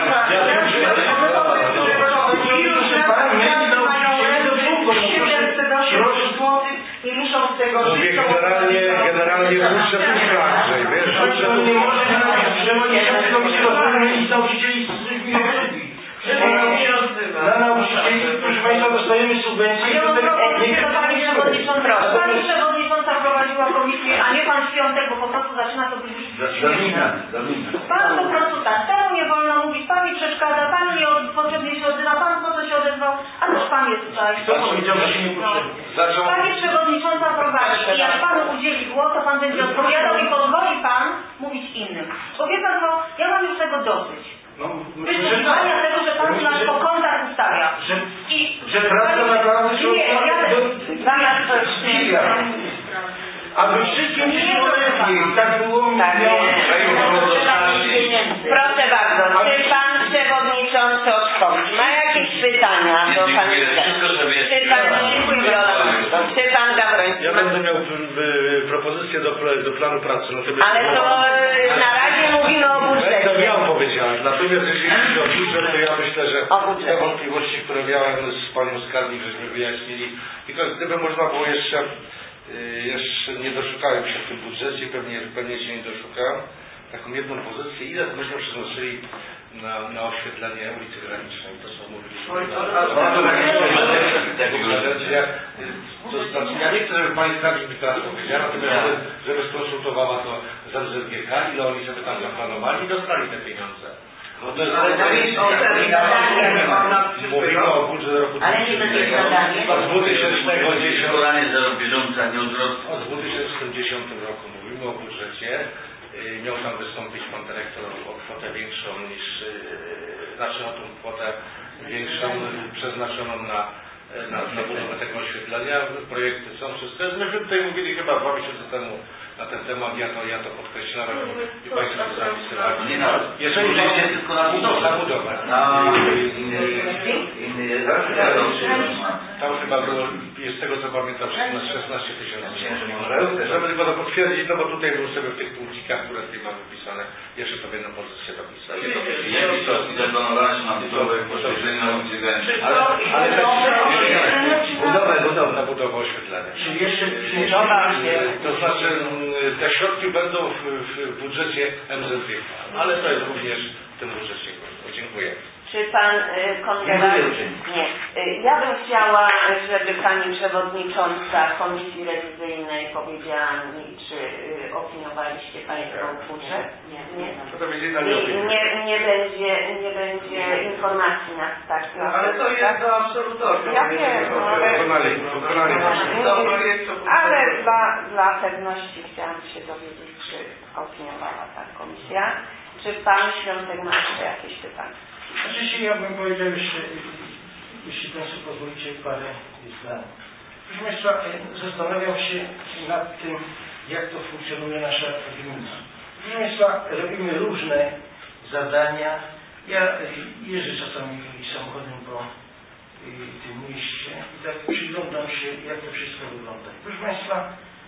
[SPEAKER 6] i muszą z tego...
[SPEAKER 3] No wie, generalnie, generalnie kurczę tu sprawdzę, wiesz, kurczę tu...
[SPEAKER 4] nie może przewodniczący komisji rozwoju i nauczycieli z tych milionów. Dla nauczycieli, proszę Państwa, dostajemy subwencje i do tego...
[SPEAKER 7] Pani Przewodnicząca prowadziła komisję, a nie Pan Świątek, bo po prostu zaczyna to być
[SPEAKER 4] Domina, domina.
[SPEAKER 7] Pan po prostu tak, temu nie wolno mówić, pan mi przeszkadza, pan nie od, potrzebnie się odzywa, pan po co się odezwał, a toż pan jest tutaj.
[SPEAKER 4] Kto powiedział, że się nie potrzebuje?
[SPEAKER 3] Zaczął...
[SPEAKER 7] Pani przewodnicząca prowadzi i jak panu udzieli głos, to pan będzie odpowiadał i pozwoli pan mówić innym. Bo wie pan co, ja mam już tego dosyć.
[SPEAKER 4] No, myślę, że
[SPEAKER 7] Wysłuchania
[SPEAKER 4] tak.
[SPEAKER 7] tego, że pan
[SPEAKER 4] Myślę,
[SPEAKER 7] nas
[SPEAKER 4] że-
[SPEAKER 7] po kątach ustawia.
[SPEAKER 4] Że,
[SPEAKER 7] I
[SPEAKER 4] że prawda naprawdę się
[SPEAKER 7] Nie, ja
[SPEAKER 1] Zaraz to
[SPEAKER 4] chwila. Aby wszystkim było lepiej. Tak było mi.
[SPEAKER 1] Tak,
[SPEAKER 4] miało-
[SPEAKER 1] nie. Proszę bardzo, czy pan przewodniczący odpowiedź ma jakieś pytania do pani? Czy pani Wiola? Czy pan Gawroński?
[SPEAKER 3] Ja będę miał y, propozycję do, pl- do planu pracy. Natomiast
[SPEAKER 1] Ale to y, na razie mówimy o
[SPEAKER 3] Będę
[SPEAKER 1] budżecie.
[SPEAKER 3] miał powiedziałem. Natomiast jeśli chodzi o budżet, to ja myślę, że
[SPEAKER 1] O budżet.
[SPEAKER 3] te wątpliwości, które miałem z panią skarbnik, żeśmy wyjaśnili. Tylko gdyby można było jeszcze, y, jeszcze nie doszukałem się w tym budżecie, pewnie, pewnie się nie doszukałem, taką jedną pozycję, ile myśmy przeznaczyli na, na oświetlenie ulicy Granicznej. To są mówiliśmy. To znaczy, ja nie chcę, żeby pani skarbnik mi teraz powiedziała, natomiast żeby, żeby skonsultowała to z M Z G K, ile oni sobie tam zaplanowali i dostali te pieniądze. No to jest mówimy o budżecie roku
[SPEAKER 1] Ale nie będzie zadanie.
[SPEAKER 3] od dwa tysiące dziesiątego
[SPEAKER 5] Wykonanie za rok bieżący, a nie od roku.
[SPEAKER 3] od dwa tysiące dziesiątego roku mówimy o budżecie. Yy, Miał tam wystąpić pan dyrektor o kwotę większą niż, yy, znaczy o tą kwotę większą yy, przeznaczoną na, yy, na, na budowę tego oświetlenia. Projekty są wszystko. Myśmy tutaj mówili chyba dwa miesiące temu na ten temat, ja to, ja to podkreślałem i państwo to zapisywali.
[SPEAKER 5] Nie na
[SPEAKER 3] Jeżeli
[SPEAKER 5] budżecie, tylko na budowę.
[SPEAKER 3] Na budowę.
[SPEAKER 5] Na inny, inny jest.
[SPEAKER 3] Tam chyba było, z tego co pamiętam, szesnaście tysięcy. Żeby tylko to potwierdzić, no bo tutaj był sobie w tych punkcikach, które tutaj mamy wpisane, jeszcze sobie jedną pozycję dopisać.
[SPEAKER 5] Jaki to zaplanowane na budowę poszerzenia na ulicy Granicznej?
[SPEAKER 3] Ale, ale
[SPEAKER 4] Budowę, budowę.
[SPEAKER 3] na budowę oświetlenia.
[SPEAKER 4] Czyli jeszcze
[SPEAKER 3] To znaczy te środki będą w, w budżecie M Z G K, ale to jest również w tym budżecie. Dziękuję.
[SPEAKER 1] Czy pan y, konserwator... Nie. Y, ja bym chciała, żeby pani przewodnicząca Komisji Rewizyjnej powiedziała mi, czy y, opiniowaliście państwo budżet? Nie. Nie.
[SPEAKER 3] To będzie na
[SPEAKER 1] I nie, nie będzie, nie będzie informacji na tak.
[SPEAKER 2] Ale to jest do absolutorium.
[SPEAKER 1] Ja wiem, no, ale,
[SPEAKER 3] Dokonali, dokonali właśnie.
[SPEAKER 2] Do projektu.
[SPEAKER 1] ale dla, dla pewności chciałam się dowiedzieć, czy opiniowała ta komisja. Czy pan Świątek ma jeszcze jakieś pytania?
[SPEAKER 4] Oczywiście ja bym powiedział jeszcze, jeśli Państwo pozwolicie, parę zdań. Proszę Państwa, zastanawiam się nad tym, jak to funkcjonuje nasza gmina. Proszę Państwa, robimy różne zadania. Ja jeżdżę czasami samochodem po tym mieście i tak przyglądam się, jak to wszystko wygląda. Proszę Państwa,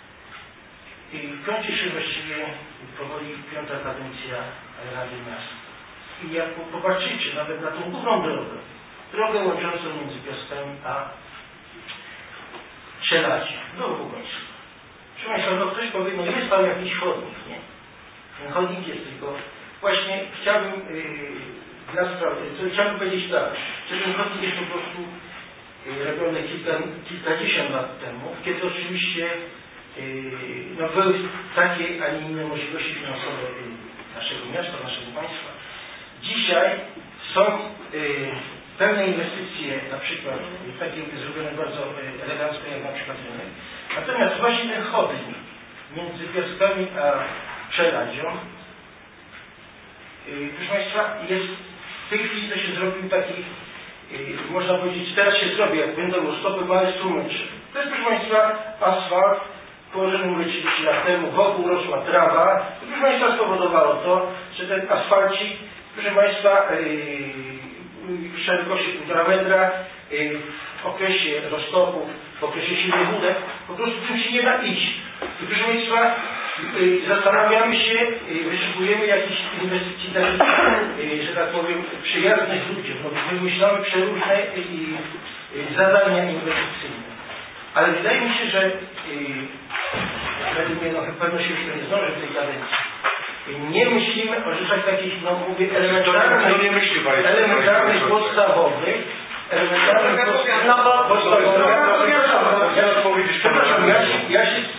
[SPEAKER 4] kończy się właściwie powoli piąta kadencja Rady Miasta. I jak popatrzycie nawet na tą główną drogę, drogę łączącą między Piastami a Szelaciem, do Lubelska. Proszę Państwa, no ktoś powie, no jest tam jakiś chodnik, nie? Ten chodnik jest, tylko właśnie chciałbym yy, dla sprawy, co chciałbym powiedzieć tak, że ten chodnik jest po prostu yy, robiony kilka, kilkadziesiąt lat temu, kiedy oczywiście yy, no, były takie, a nie inne możliwości finansowe yy, naszego miasta, naszego państwa. Dzisiaj są y, pewne inwestycje, na przykład y, takie zrobione bardzo y, elegancko, jak na przykład rynek. Natomiast właśnie ten chodnik między Piaskami a Przeladzią, y, proszę Państwa, jest w tej chwili to się zrobił taki, y, można powiedzieć, teraz się zrobi, jak będą stopy małe strumycze. To jest, proszę Państwa, asfalt położony mówię trzydzieści lat temu, wokół rosła trawa. I, proszę Państwa, spowodowało to, że ten asfalcik, proszę Państwa, yy, szerokości półtora metra, yy, w okresie roztopów, w okresie silnych wódek, po prostu tym się nie da iść. I proszę Państwa, yy, zastanawiamy się, yy, wyszukujemy jakichś inwestycji takich, yy, że tak powiem, przyjaznych ludziom, bo wymyślamy przeróżne yy, yy, zadania inwestycyjne. Ale wydaje mi się, że yy, według mnie, no pewno się już to nie zdąży w tej kadencji. Nie myślimy o rzeczach takich, no mówię, elementarnych,
[SPEAKER 3] nie myśli,
[SPEAKER 4] elementarnych, podstawowych, elementarnych,
[SPEAKER 1] No bo...
[SPEAKER 4] podstawowych, ja, ja, ja, ja, ja, ja, ja, ja, ja, ja,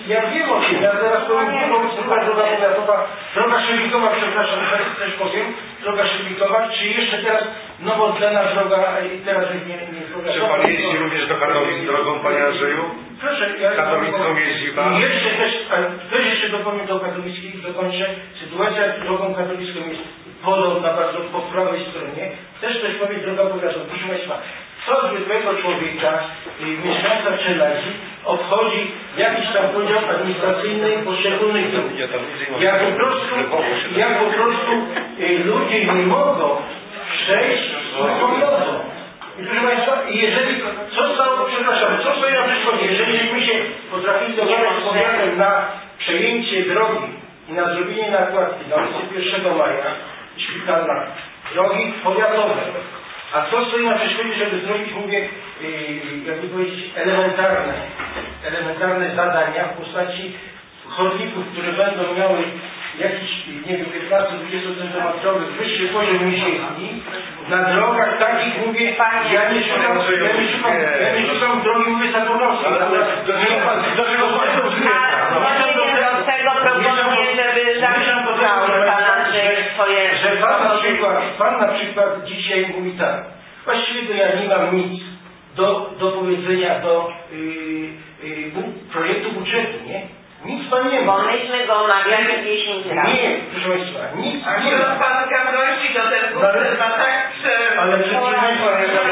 [SPEAKER 4] ja wiem o tym, ja teraz powiem drugą, druga droga powiatowa, droga Szybikowa, przepraszam, też powiem, droga Szybikowa, czy jeszcze teraz nowotlena droga, i teraz już nie, nie droga.
[SPEAKER 3] Czy pan jeździ również do Katowic drogą, panie Andrzeju?
[SPEAKER 4] Proszę, ja...
[SPEAKER 3] Katowicką jeździ pan?
[SPEAKER 4] I jeszcze też, też jeszcze dopowiem do katowickiej, dokończę. Sytuacja drogą katowicką jest podobna bardzo po prawej stronie. Też coś powiem droga powiatowa. Proszę państwa, co zwykłego człowieka, y, mieszkańca Czeladzi, obchodzi jakiś tam podział administracyjny poszczególnych dróg. Jak po prostu, jak po prostu y, ludzie nie mogą przejść swobodną. I proszę państwa, jeżeli, co stało, przepraszam, co stoi na przeszkodzie, jeżeli my się potrafili dogadać z powiatem na przejęcie drogi i na zrobienie nakładki na ulicy pierwszego maja, szpitalna, drogi powiatowe, a co stoi na przeszkodzie, żeby zrobić, mówię, yy, jakby powiedzieć, elementarne, elementarne zadania w postaci chodników, które będą miały jakiś, nie wiem, piętnaście do dwudziestu centymetrów wyższy poziom niż jezdni, na drogach takich, mówię, ja nie szukam, ja nie szukam, ja nie szukam drogi, mówię, Saturnowskiej.
[SPEAKER 3] Dlaczego pan to
[SPEAKER 1] A do tego proponuję, żeby zapisał pan Andrzej swoje...
[SPEAKER 4] Że pan na przykład, pan na przykład dzisiaj mówi tak, właściwie to ja nie mam nic do, do powiedzenia do yy, yy, bu, projektu budżetu, nie? Nic pan nie ma.
[SPEAKER 1] Bo myśmy go omawiali dziesięć razy.
[SPEAKER 4] Nie, proszę państwa, nic
[SPEAKER 2] A
[SPEAKER 4] nie
[SPEAKER 2] nie
[SPEAKER 4] ma.
[SPEAKER 2] ma pan gadności do ten budżet ma tak prze...
[SPEAKER 4] Ale proszę państwa,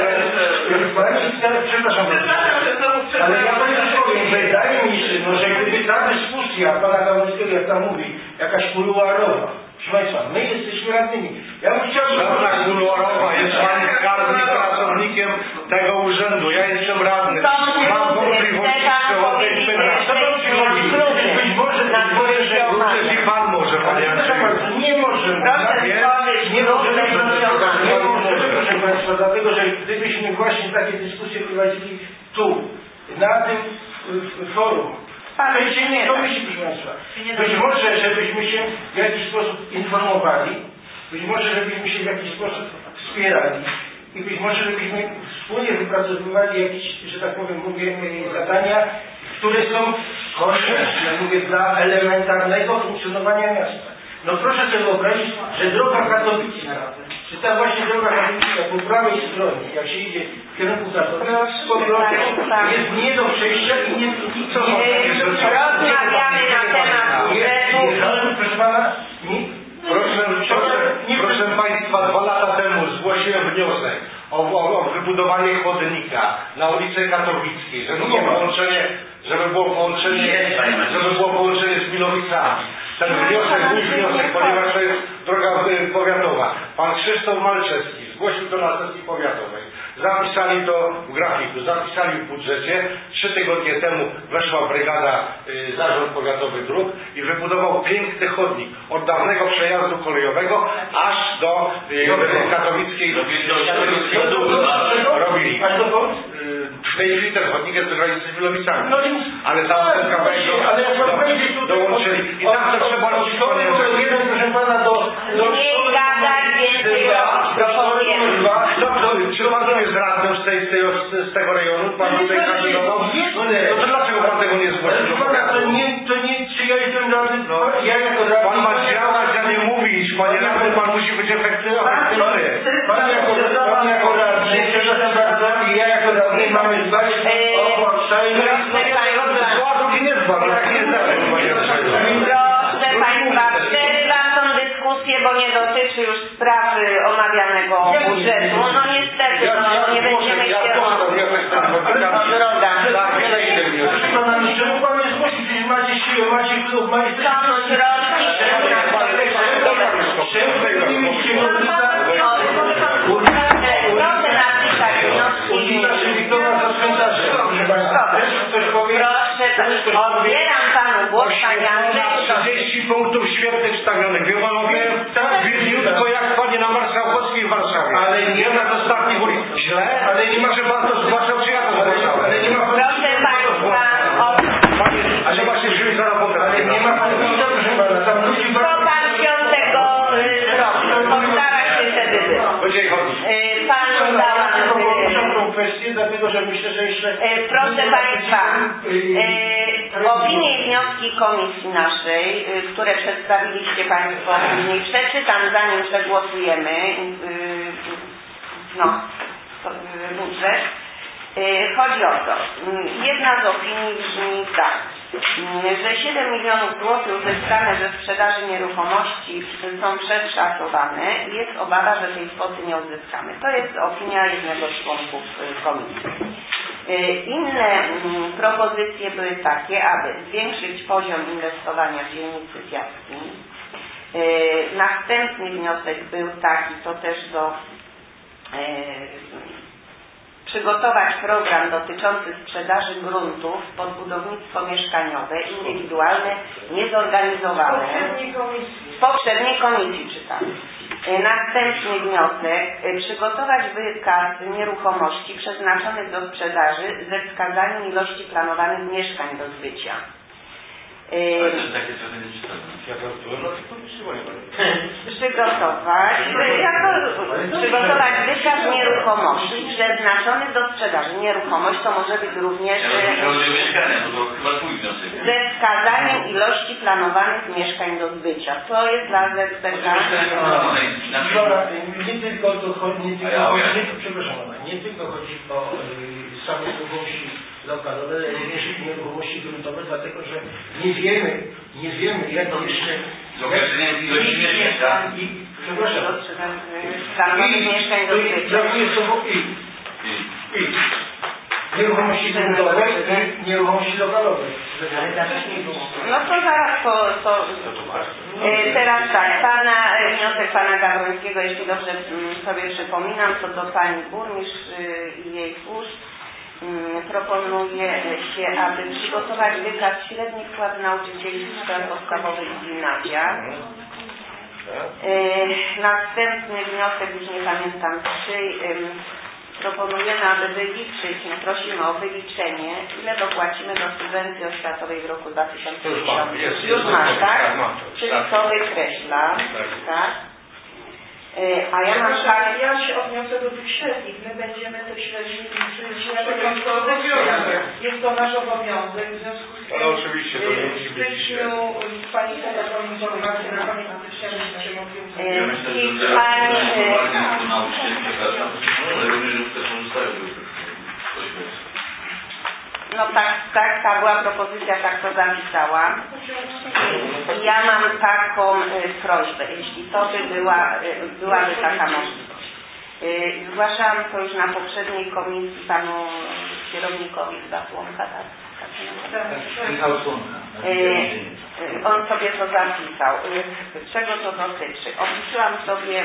[SPEAKER 4] przepraszam,
[SPEAKER 2] Przepraszam, że znowu
[SPEAKER 4] ale ja
[SPEAKER 2] przepraszam.
[SPEAKER 4] pani powiem, wydaje mi się, no, że gdyby ta dyskusja pana Gawrońskiego, jak tam mówi, jakaś kuluarowa, proszę państwa, my jesteśmy radnymi. Ja bym chciał...
[SPEAKER 3] Żadna kuluarowa, jest pan skarbnik pracownikiem tego urzędu, ja jestem radny. Mam wątpliwości co o tej pytaniach.
[SPEAKER 4] Być może
[SPEAKER 1] na twoje
[SPEAKER 3] Również i pan może, panie Andrzeju.
[SPEAKER 4] nie może.
[SPEAKER 1] Proszę
[SPEAKER 4] nie,
[SPEAKER 1] stworzyć
[SPEAKER 4] nie może,
[SPEAKER 1] grupę
[SPEAKER 4] nie może, proszę państwa, dlatego, że gdybyśmy właśnie takie dyskusje prowadzili tu, na tym w, w forum,
[SPEAKER 1] Ale
[SPEAKER 4] to się nie
[SPEAKER 1] nie
[SPEAKER 4] pomyśli, proszę państwa. Być może, żebyśmy się w jakiś sposób informowali, być może, żebyśmy się w jakiś sposób wspierali i być może, żebyśmy wspólnie wypracowywali jakieś, że tak powiem, mówię, zadania, które są korzystne, mówię, dla elementarnego funkcjonowania miasta. No proszę sobie wyobrazić, że droga katowicka, czy ta właśnie droga katowicka po prawej stronie, jak się idzie w kierunku Katowic, z powrotem jest nie do przejścia i nie i co
[SPEAKER 1] Rozmawiamy na temat budżetu.
[SPEAKER 4] Proszę pana, nie?
[SPEAKER 3] Proszę, proszę, proszę państwa, dwa lata temu zgłosiłem wniosek o, o, o wybudowanie chodnika na ulicy Katowickiej, żeby było połączenie, żeby było połączenie, żeby było połączenie z Milowicami. Ten wniosek, mój wniosek, ponieważ to jest droga powiatowa. Pan Krzysztof Malczewski zgłosił to na sesji powiatowej. Zapisali to w grafiku, zapisali w budżecie. Trzy tygodnie temu weszła brygada y, Zarząd Powiatowy Dróg i wybudował piękny chodnik od dawnego przejazdu kolejowego aż do y, katowickiej robili. W tej chwili ten chodnik jest do granicy z Milowicami.
[SPEAKER 4] No więc,
[SPEAKER 3] ale tam ten kawałek do, dołączyli. I tam to trzeba robić.
[SPEAKER 4] Jeden, proszę pana, do...
[SPEAKER 1] Nie gadać więcej
[SPEAKER 3] Dobrze, czy pan tu jest radnym z, tej, z, tego, z tego rejonu? Pan tutaj kandydował? No to dlaczego pan tego nie zgłosił?
[SPEAKER 4] To nie, to nie, czy ja jestem radny? Ja jako radny...
[SPEAKER 3] Pan ma działać, a nie mówić. Panie radny, pan musi być efektywny.
[SPEAKER 4] Pan jako, pan jako radny, przepraszam bardzo, i ja jako radny mamy dbać o powstanie...
[SPEAKER 3] Składów i nie dbam, tak nie zdarzę, panie Andrzeju.
[SPEAKER 1] Proszę państwa, przerywam tą dyskusję, bo nie dotyczy już sprawy omawianego budżetu. No niestety, no nie będziemy się... Droga.
[SPEAKER 4] Proszę pana, czemu pan nie zgłosił? Przecież macie siłę, macie klub, macie...
[SPEAKER 1] Są środki, proszę napisać wnioski. Proszę, odbieram panu głos, panie Andrzeju.
[SPEAKER 3] trzydzieści punktów świetnych wstawionych. Wie pan o tym? Tak, wiedniutko jak panie na Marszałkowskiej w Warszawie. Ale nie na ostatnich ulic. Źle? Ale nie ma, że pan to zgłaszał, czy ja to zgłaszałem? Ale nie ma...
[SPEAKER 1] Proszę państwa, o...
[SPEAKER 3] Panie, a trzeba się wziąć za robotę. Ale nie ma pan...
[SPEAKER 1] Co pan piątego zrobił? Postara się wtedy było.
[SPEAKER 3] Będzie chodzić.
[SPEAKER 1] Pan Dałan...
[SPEAKER 4] tą kwestię, dlatego że myślę, że jeszcze...
[SPEAKER 1] Proszę państwa, Opinie i wnioski komisji naszej, które przedstawiliście Państwo później, przeczytam zanim przegłosujemy no, budżet. Chodzi o to, jedna z opinii brzmi tak, że siedem milionów złotych uzyskane ze sprzedaży nieruchomości są przeszacowane i jest obawa, że tej kwoty nie uzyskamy. To jest opinia jednego z członków komisji. Inne propozycje były takie, aby zwiększyć poziom inwestowania w dzielnicy Piaskim. Następny wniosek był taki, to też do przygotować program dotyczący sprzedaży gruntów pod budownictwo mieszkaniowe, indywidualne, niezorganizowane. W poprzedniej komisji czytamy. Następny wniosek, przygotować wykaz nieruchomości przeznaczonych do sprzedaży ze wskazaniem ilości planowanych mieszkań do zbycia. Przygotować, przygotować wykaz nieruchomości przeznaczonych do sprzedaży. Nieruchomość to może być również ze wskazaniem ilości planowanych mieszkań do zbycia. To jest dla Z P K.
[SPEAKER 4] Nie tylko to chodzi, nie tylko, nie, przepraszam, nie tylko chodzi o y, same nieruchomości lokalowe, ale również nieruchomości gruntowe, dlatego że nie wiemy, nie wiemy jak jeszcze...
[SPEAKER 5] Z określeniem ilości mieszkań.
[SPEAKER 4] I, przepraszam,
[SPEAKER 1] planowanych mieszkań do zbycia.
[SPEAKER 4] I, i, nieruchomości gruntowe i nieruchomości lokalowe.
[SPEAKER 1] No to zaraz to, to e, teraz tak, pana, wniosek pana Gawrońskiego, jeśli dobrze sobie przypominam, co do pani burmistrz i jej służb, proponuje się, aby przygotować wykaz średnich płac nauczycieli w szkołach podstawowych i gimnazjach. E, następny wniosek, już nie pamiętam czyj, proponujemy, aby wyliczyć, prosimy o wyliczenie, ile dopłacimy do subwencji oświatowej w roku dwa tysiące dziesiątym. Już, już masz, tak? Czyli to wykreślam, tak? A ja mam tak...
[SPEAKER 6] Ja się odniosę do tych średnich. My będziemy te średnie liczyć. Jest to nasz obowiązek. W związku z tym
[SPEAKER 3] ale oczywiście to nie musi
[SPEAKER 6] w styczniu pani podała informację na koniec stycznia będziemy
[SPEAKER 5] I pani... Ale również też pozostają.
[SPEAKER 1] No tak, tak, ta była propozycja, tak to zapisałam. I ja mam taką y, prośbę, jeśli to by była, y, byłaby taka możliwość. Y, zgłaszałam to już na poprzedniej komisji panu kierownikowi chyba Słomka, tak?
[SPEAKER 5] Michał Słomka.
[SPEAKER 1] Y, on sobie to zapisał. Y, czego to dotyczy? Opisałam sobie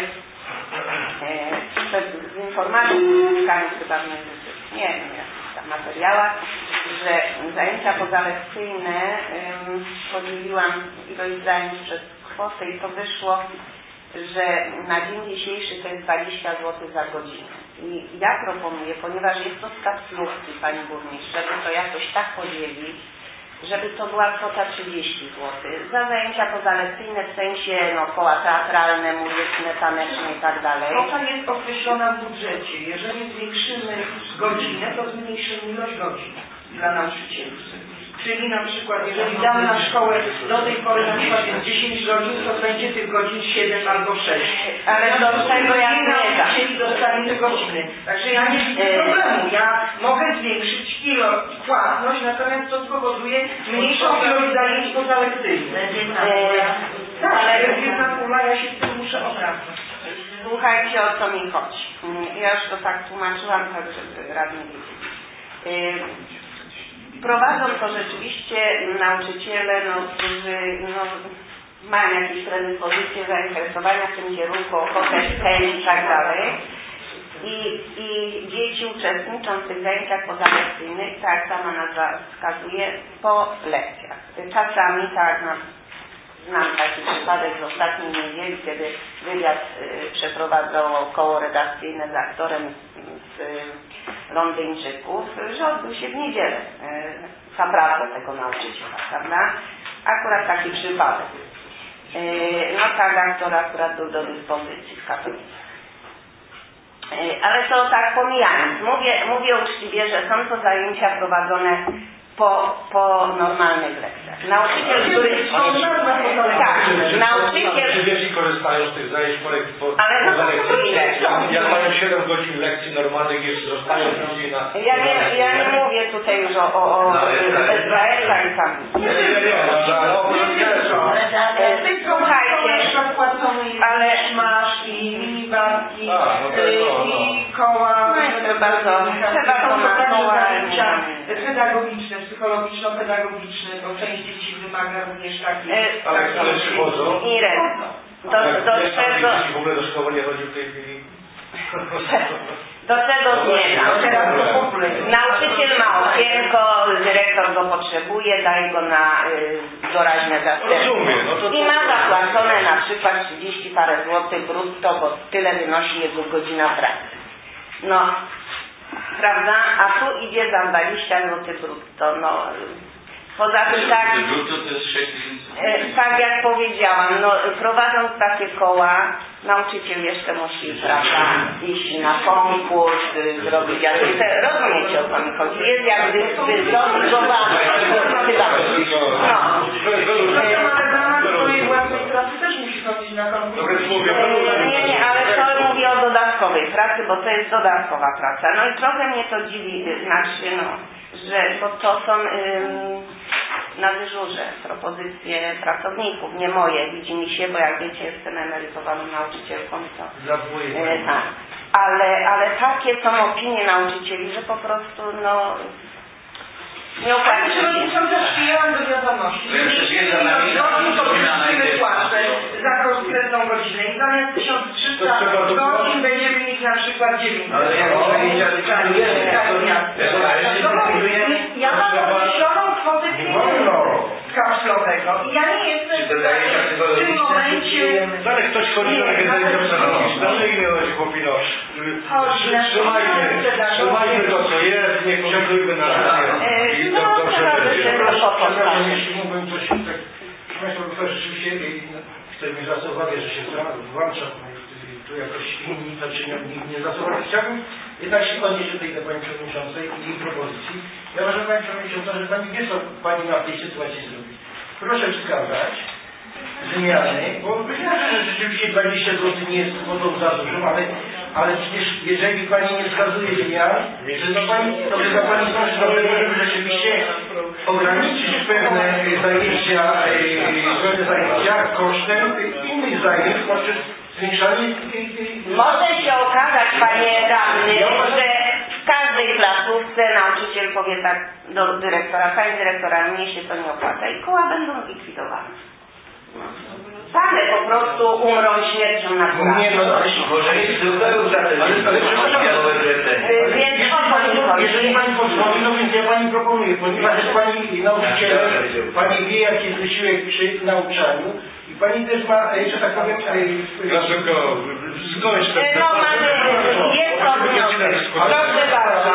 [SPEAKER 1] y, z informacji uzyskanych chyba w między, nie wiem, w materiałach, że zajęcia pozalekcyjne ym, podzieliłam ilość zajęć przez kwotę i to wyszło, że na dzień dzisiejszy to jest dwadzieścia złotych za godzinę. I ja proponuję, ponieważ jest to z kapslówki, pani burmistrz, żeby to jakoś tak podzielić, żeby to była kwota trzydzieści złotych. Za zajęcia pozalekcyjne w sensie no, koła teatralne, muzyczne, taneczne i tak dalej.
[SPEAKER 6] Kwota jest określona w budżecie. Jeżeli zwiększymy godzinę, to zmniejszymy ilość godzin dla nauczycieli. Czyli na przykład, jeżeli damy na szkołę do tej pory na przykład jest dziesięć godzin, to będzie tych godzin siedem albo sześć.
[SPEAKER 1] Ale do tego ja nie da.
[SPEAKER 6] Czyli dostanie te godziny. Także ja nie widzę problemu. Ja mogę zwiększyć ilość, płatność, natomiast to spowoduje mniejszą ilość zajęć pozalekcyjnych. Tak, ale jest jedna pula, ja się z tym muszę obracać.
[SPEAKER 1] Słuchajcie, o co mi chodzi. Ja już to tak tłumaczyłam, tak żeby radni wiedzieli. Prowadzą to rzeczywiście nauczyciele, no, którzy no, mają jakieś predyspozycje, zainteresowania w tym kierunku, ochotę, chęć i tak dalej. I, I dzieci uczestniczą w tych zajęciach pozalekcyjnych, tak jak sama nazwa wskazuje, po lekcjach. Czasami, tak na, znam taki przypadek z ostatniej niedzieli, kiedy wywiad y, przeprowadzało koło redakcyjne z aktorem z y, Londyńczyków, że odbył się w niedzielę y, za pracę tego nauczyciela, prawda? Akurat taki przypadek. Y, no tak, aktor akurat był do dyspozycji w Katowicach. Ale to tak pomijając, mówię, mówię uczciwie, że są to zajęcia prowadzone po, po normalnych lekcjach. Nauczyciel, który... Tak, nauczyciel...
[SPEAKER 3] Czy dzieci korzystają z tych zajęć po, po,
[SPEAKER 1] ale no
[SPEAKER 3] po
[SPEAKER 1] to ile?
[SPEAKER 3] Jak mają siedem godzin lekcji normalnych, jeszcze zostają później na...
[SPEAKER 1] Ja nie, ja nie mówię tutaj już o, o, o S K S-ach i tam.
[SPEAKER 3] Nie, nie, nie,
[SPEAKER 1] Słuchajcie, ale
[SPEAKER 6] masz i minibarki,
[SPEAKER 3] A, no to jest to, no.
[SPEAKER 6] i koła,
[SPEAKER 1] No, to bardzo, trzeba to na koła.
[SPEAKER 6] pedagogiczne, psychologiczno-pedagogiczne, bo część dzieci wymaga również takich.
[SPEAKER 3] Ale, ale czy chodzą?
[SPEAKER 1] Irek, do, do czego...
[SPEAKER 3] w ogóle do szkoły nie chodzi w tej chwili?
[SPEAKER 1] Do czego zmierzam? Teraz to w ogóle. Nauczyciel ma okienko, dyrektor go potrzebuje, daje go na y, doraźne zastępstwo.
[SPEAKER 3] Rozumiem, no to...
[SPEAKER 1] I ma zapłacone na przykład trzydzieści parę złotych brutto, bo tyle wynosi jego godzina pracy. No, prawda? A tu idzie za dwadzieścia złotych brutto. No, poza tym tak...
[SPEAKER 5] Brutto to jest sześć tysięcy.
[SPEAKER 1] E, tak jak powiedziałam, no, prowadząc takie koła, nauczyciel jeszcze musi, prawda, iść na konkurs, y, zrobić asystę. Rozumiecie, o co mi chodzi? Jest jak gdyby zorganizowany. No.
[SPEAKER 6] Ale w ramach swojej własnej pracy też musi chodzić na konkurs.
[SPEAKER 1] Nie, nie, ale to mówię o dodatkowej pracy, bo to jest dodatkowa praca. No i trochę mnie to dziwi, znaczy, no, że bo to są... Ym, na dyżurze propozycje pracowników, nie moje, widzi mi się, bo jak wiecie, jestem emerytowaną nauczycielką, to e, tak. Ale, ale takie są opinie nauczycieli, że po prostu no nie opłaca się.
[SPEAKER 6] Przewodnicząca, przyjęłam do wiadomości, że jeśli płacę za konkretną godzinę i zamiast tysiąc trzysta godzin będziemy mieć na przykład dziewięćset.
[SPEAKER 4] Ale ja muszę mieć
[SPEAKER 6] ja mam określoną kwotę pieniędzy kapslowego i ja nie jestem w tym momencie...
[SPEAKER 3] Ale ktoś chodzi do legendarnego psychologicznego, no i nie chodzi chłopino. Trzymajmy, trzymajmy to co jest, nie korzystujmy na razie. I to dobrze będzie.
[SPEAKER 4] Jeśli mógłbym coś tak... Proszę Państwa, bo rzeczywiście chcę mi zwracać uwagę, że się włącza tu jakoś inni, znaczy nikt nie zwraca uwagi. Chciałbym jednak się odnieść do tej do Pani Przewodniczącej i jej propozycji. Ja uważam, Pani Przewodnicząca, że Pani wie, co Pani ma w tej sytuacji zrobić. Proszę wskazać zmiany, bo być może, że rzeczywiście dwadzieścia złotych nie jest kwotą za dużą, ale, ale przecież jeżeli Pani nie wskazuje zmian, że no Pani, to chyba Pani dąży do tego, żeby rzeczywiście ograniczyć pewne zajęcia, pewne zajęcia kosztem innych zajęć, poprzez zwiększanie...
[SPEAKER 1] Może się okazać, panie radny, że w każdej placówce nauczyciel powie tak do dyrektora, pani dyrektora, mnie się to nie opłaca i koła będą zlikwidowane. Same po prostu umrą śmiercią naturalną.
[SPEAKER 4] Nie, no może jest tylko za te
[SPEAKER 1] Więc o co mi chodzi?
[SPEAKER 4] Jeżeli Pani pozwoli, no więc ja Pani proponuję, ponieważ jest Pani nauczycielem, Pani wie, jaki jest wysiłek przy nauczaniu i Pani też ma, że tak powiem...
[SPEAKER 3] Dlaczego? Skończ ten...
[SPEAKER 1] No mamy, jest to wniosek. Proszę bardzo.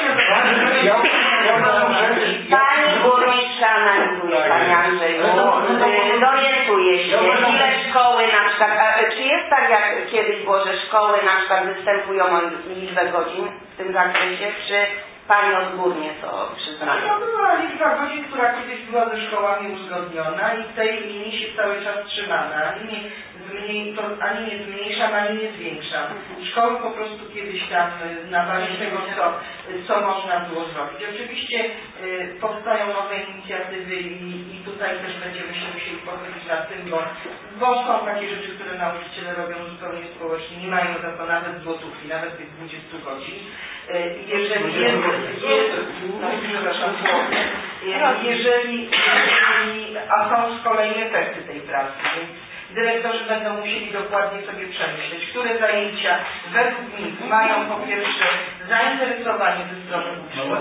[SPEAKER 1] Pani burmistrza analizuje, Panie Andrzeju, orientuje się, ile szkoły na przykład, a, czy jest tak jak kiedyś było, że szkoły na przykład występują o liczbę godzin w tym zakresie, czy Pani odgórnie to przyznaje?
[SPEAKER 6] No była liczba godzin, która kiedyś była ze szkołami uzgodniona i w tej linii się cały czas trzymamy, ani nie, zmniej, to, ani nie zmniejszam, ani nie zwiększam. Szkoły po prostu kiedyś tam na bazie tego, co, co można było zrobić. Oczywiście y, powstają nowe inicjatywy i, i tutaj też będziemy się musieli pochylić nad tym, bo, bo są takie rzeczy, które nauczyciele robią zupełnie społecznie, nie mają za to nawet złotówki, nawet tych dwudziestu godzin. Y, jeżeli jest, jest, no, przepraszam, jeżeli, jeżeli, a są z kolei efekty tej pracy, więc dyrektorzy będą musieli dokładnie sobie przemyśleć, które zajęcia według nich mają po pierwsze zainteresowanie ze strony uczniów,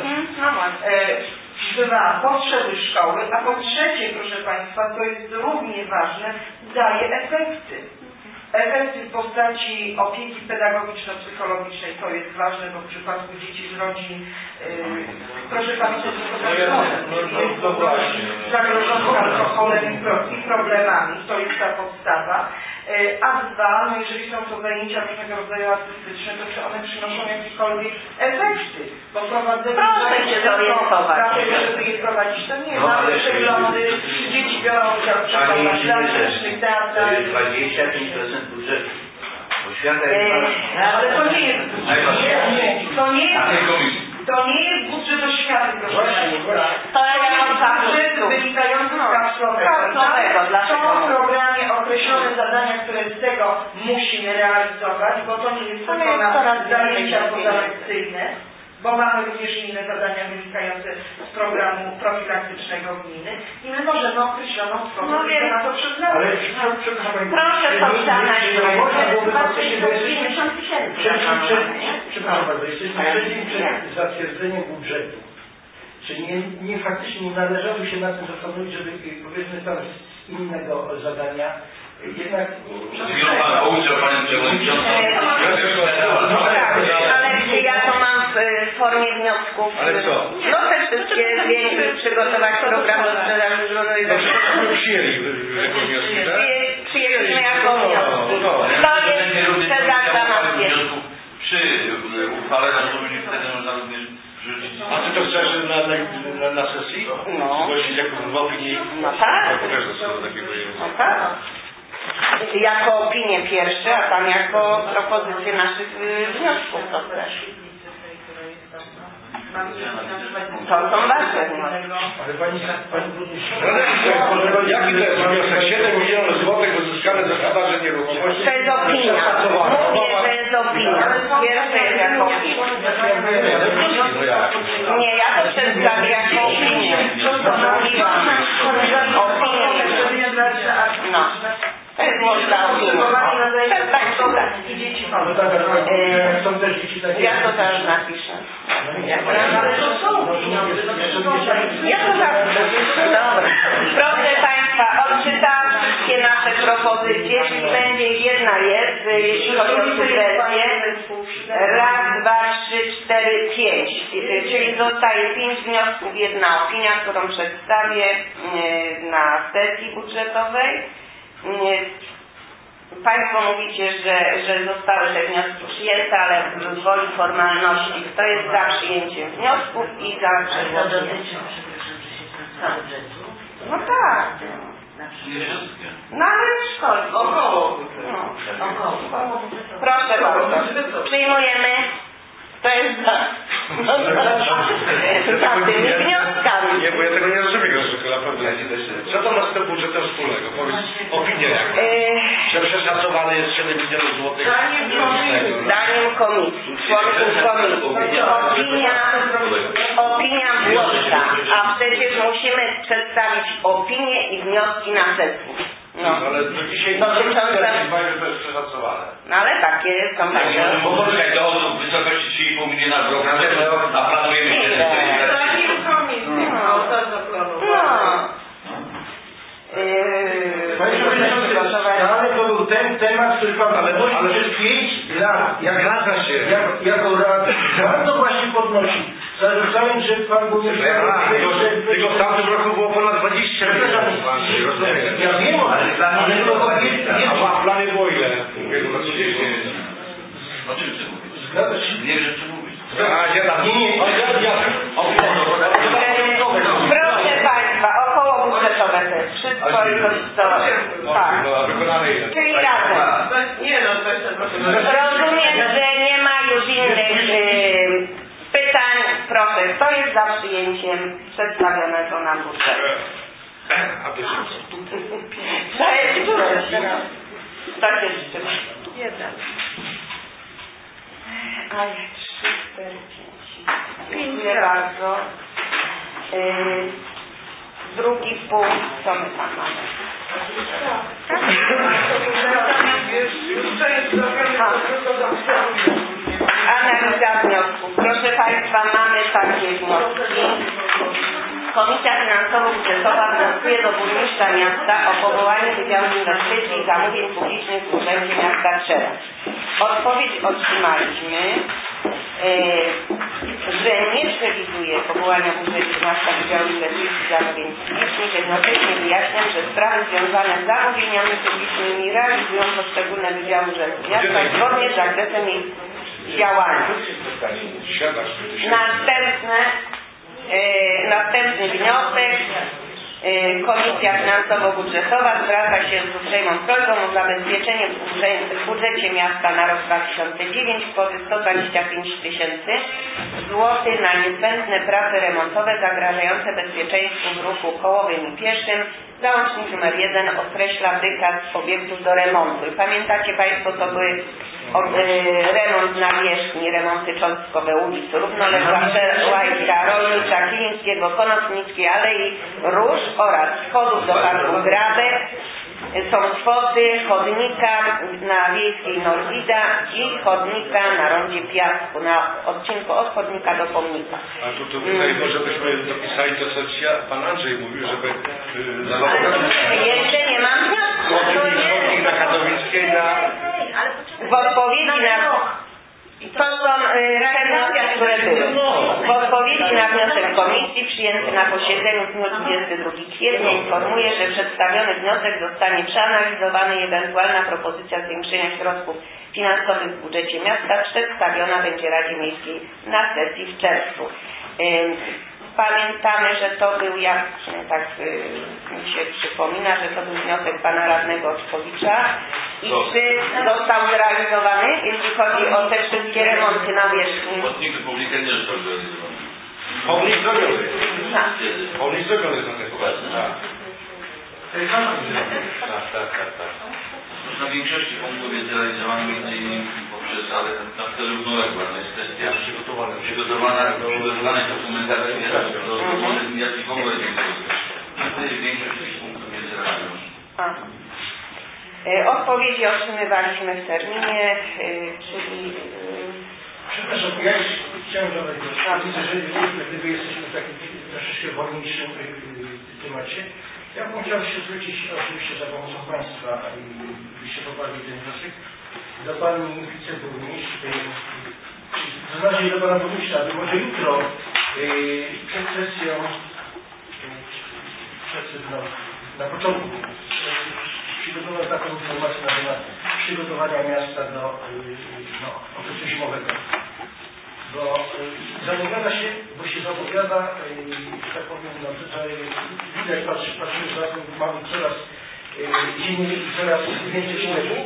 [SPEAKER 6] dwa, potrzeby szkoły, a po trzecie, proszę Państwa, to jest równie ważne, daje efekty. Efekty w postaci opieki pedagogiczno-psychologicznej to jest ważne, bo w przypadku dzieci z rodzin, yy, proszę pamiętać, że to jest zagrożone alkoholem i, pro, i problemami, to jest ta podstawa. Yy, a dwa, no jeżeli są to zajęcia różnego rodzaju artystyczne, to czy one przynoszą jakiekolwiek efekty, bo prowadzenie
[SPEAKER 1] proszę się zorientować.
[SPEAKER 6] Dlatego, żeby je prowadzić, to nie jest nawet przeglądy, dzieci biorą udział w przeglądach artystycznych, teatrach.
[SPEAKER 8] To jest dwadzieścia pięć procent budżetu. Oświata
[SPEAKER 6] Eee, ale to nie jest to nie jest, to nie jest budżet oświaty, proszę Państwa.
[SPEAKER 1] To ja
[SPEAKER 6] budżet wynikający z kapslowego. Są w programie określone zadania, które z tego musimy realizować, bo to nie jest tylko na zajęcia pozalekcyjne, bo mamy również inne zadania wynikające z programu profilaktycznego gminy i my możemy określoną kwotę
[SPEAKER 1] no więc,
[SPEAKER 6] na to przeznaczyć.
[SPEAKER 4] Ale przepraszam,
[SPEAKER 1] proszę to przeanalizować.
[SPEAKER 7] pięćdziesiąt tysięcy.
[SPEAKER 4] Przepraszam bardzo, jesteśmy przed, przed zatwierdzeniem budżetu. Czyli nie, nie faktycznie nie należało się na tym zastanowić, żeby powiedzmy tam z innego zadania jednak...
[SPEAKER 5] Przed chwilą Pan pouczał Panią Przewodniczącą.
[SPEAKER 1] Ale ja to mam w formie wniosków.
[SPEAKER 3] Ale co?
[SPEAKER 1] No te wszystkie zdjęcia, przygotować program do sprzedaży żony i do
[SPEAKER 3] Przyjęli jako wnioski, tak?
[SPEAKER 1] Przyjęliśmy jako wnioski. To jest sprzedaż na wniosków.
[SPEAKER 5] Przy uchwale nastąpieniu wtedy można również przerzucić.
[SPEAKER 3] A ty to chcesz na, na, na, na sesji?
[SPEAKER 1] No.
[SPEAKER 3] Zgłosić jako w opinii?
[SPEAKER 1] No tak.
[SPEAKER 3] Ja pokażę sobie takiego jest.
[SPEAKER 1] No tak. Jako opinię pierwsze, a tam jako propozycję naszych y, wniosków, to też. To są wasze wnioski.
[SPEAKER 4] Ale pani, pani burmistrz...
[SPEAKER 3] Jaki to jest wniosek? siedem milionów złotych uzyskane ze sprzedaży nieruchomości.
[SPEAKER 1] To jest opinia. Mówię, że jest opinia. Pierwsze jest jako opinia. Nie, ja to przedstawię jako opinię. Mówiłam. Opinię. No. To jest można opinię. Tak, tak, tak.
[SPEAKER 4] No tak, ale są też dzieci takie...
[SPEAKER 1] Ja to też napiszę. Ja to Ja to napiszę. Dobra. Proszę Państwa, odczytałam wszystkie nasze propozycje, czyli będzie jedna jest, jeśli chodzi o subwencję. Raz, dwa, trzy, cztery, pięć. Czyli zostaje pięć wniosków, jedna opinia, którą przedstawię na sesji budżetowej. Państwo mówicie, że, że zostały te wnioski przyjęte, ale w woli formalności. Kto jest za przyjęciem wniosków i za przedłożeniem? No tak. No ale w szkole.
[SPEAKER 2] Około.
[SPEAKER 1] No. Proszę bardzo. Przyjmujemy. To jest za. No, za tymi wnioskami.
[SPEAKER 3] Nie, bo ja tego nie rozumiem, że naprawdę. Co to ma z tym budżetem wspólnego? Powiedz opinię jaką. Że przeszacowany jest siedem milionów złotych.
[SPEAKER 1] Zdaniem komisji, członków komisji, opinia, opinia włoska, a przecież musimy przedstawić opinie i wnioski na sesji.
[SPEAKER 3] No, ale to dzisiaj
[SPEAKER 1] dotyczące...
[SPEAKER 3] to jest przeszacowane.
[SPEAKER 1] No ale takie są takie.
[SPEAKER 5] Pochodzi do osób w wysokości trzy i pół miliona w programie, a planujemy siedem milionów.
[SPEAKER 6] Zdaniem komisji, no, to zaplanowane.
[SPEAKER 4] Ale to był ten temat, który Pan ale, ale przez pięć lat, jak,
[SPEAKER 3] Zgadza się.
[SPEAKER 4] Jak, jako rad, bardzo właśnie podnosi, zarzucając, że Pan był...
[SPEAKER 3] Tylko w tamtym roku było ponad dwadzieścia milionów.
[SPEAKER 4] Ja wiem, ale
[SPEAKER 5] planie nie było dwadzieścia.
[SPEAKER 3] A w planie było ile?
[SPEAKER 5] O czym ty mówisz?
[SPEAKER 4] Zgadza się.
[SPEAKER 5] Nie wiem, czy mówisz.
[SPEAKER 3] A, nie, nie, nie.
[SPEAKER 1] Proszę Państwa, około budżetowe to jest wszystko i to jest to. Tak. Czyli razem.
[SPEAKER 2] Nie no, to jest
[SPEAKER 1] Rozumiem, że nie ma już innych y, pytań. Proszę, kto jest za przyjęciem przedstawionego nam budżetu?
[SPEAKER 3] A wiesz co?
[SPEAKER 1] To jest to się wstrzyma. Jeden. Ale trzy, cztery, pięć. Dziękuję bardzo. Yy, drugi punkt, co my tam mamy? Analiza wniosków. Proszę Państwa, mamy takie wnioski. Komisja Finansowo-Budżetowa wnioskuje do burmistrza miasta o powołanie Wydziału Inwestycji i Zamówień Publicznych w Urzędzie Miasta Tczew. Odpowiedź otrzymaliśmy, że nie przewiduje powołania w Urzędzie Miasta Wydziału Inwestycji i Zamówień Publicznych. Jednocześnie wyjaśniam, że sprawy związane z zamówieniami publicznymi realizują poszczególne wydziały Urzędu Miasta zgodnie z zakresem ich działania. Następne, e, następny wniosek. E, Komisja Finansowo-Budżetowa zwraca się z uprzejmą prośbą o zabezpieczenie w budżecie miasta na rok dwa tysiące dziewiąty kwoty sto dwadzieścia pięć tysięcy złotych na niezbędne prace remontowe zagrażające bezpieczeństwu w ruchu kołowym i pieszym. Załącznik numer jeden określa wykaz obiektów do remontu. I pamiętacie Państwo, to były od, y, remont nawierzchni, remonty cząstkowe ulic Równoległa, Łajka, Rolnicza, Kilińskiego, Konopnickiej, Alei Róż oraz schodów do parku Grabek. Są kwosy chodnika na Wiejskiej Norwida i chodnika na Rondzie Piasku, na odcinku od chodnika do pomnika.
[SPEAKER 3] A tu, tu tutaj hmm. może byśmy dopisali to, co ci Pan Andrzej mówił, żeby... Yy,
[SPEAKER 1] Ale jeszcze nie mam wniosku.
[SPEAKER 3] Chodnik na Katowickiej, na...
[SPEAKER 1] W odpowiedzi na... To są te wnioski, które były. W odpowiedzi na wniosek komisji przyjęty na posiedzeniu w dniu dwudziestego drugiego kwietnia informuję, że przedstawiony wniosek zostanie przeanalizowany i ewentualna propozycja zwiększenia środków finansowych w budżecie miasta przedstawiona będzie Radzie Miejskiej na sesji w czerwcu. Pamiętamy, że to był, jak tak mi się przypomina, że to był wniosek pana radnego Oczkowicza i czy został zrealizowany, jeśli chodzi o te wszystkie remonty na wierzchni?
[SPEAKER 5] Chodnik Republika nie został zrealizowany.
[SPEAKER 3] Chodnik zrobiony. Chodnik zrobiony jest na tej poważnie. Tak, tak, tak, tak.
[SPEAKER 5] Na większości punktów jest zrealizowany między innymi poprzez, ale na wtedy równoległa. To jest kwestia przygotowana, przygotowana przygotowanej dokumentacji do modernizacji w ogóle nie wtedy większość tych punktów jest zrealizowana.
[SPEAKER 1] Odpowiedzi otrzymywaliśmy w terminie, czyli...
[SPEAKER 4] Przepraszam, ja chciałem zadać głos. Widzę, że gdyby jesteśmy w takim troszeczkę wolniejszym temacie, ja bym chciał się zwrócić oczywiście za pomocą Państwa i byście poparli ten wniosek do Pani Wiceburmistrz, w zasadzie do Pana Burmistrza, aby może jutro yy, przed sesją, yy, przed, no, na początku przygotować taką informację na temat przygotowania miasta do yy, no, okresu zimowego. Bo yy, zapowiada się, bo się zapowiada, yy, tak powiem, no tutaj widać, patrzy, patrzymy za tym, mamy coraz yy, zimniej i coraz więcej śniegu.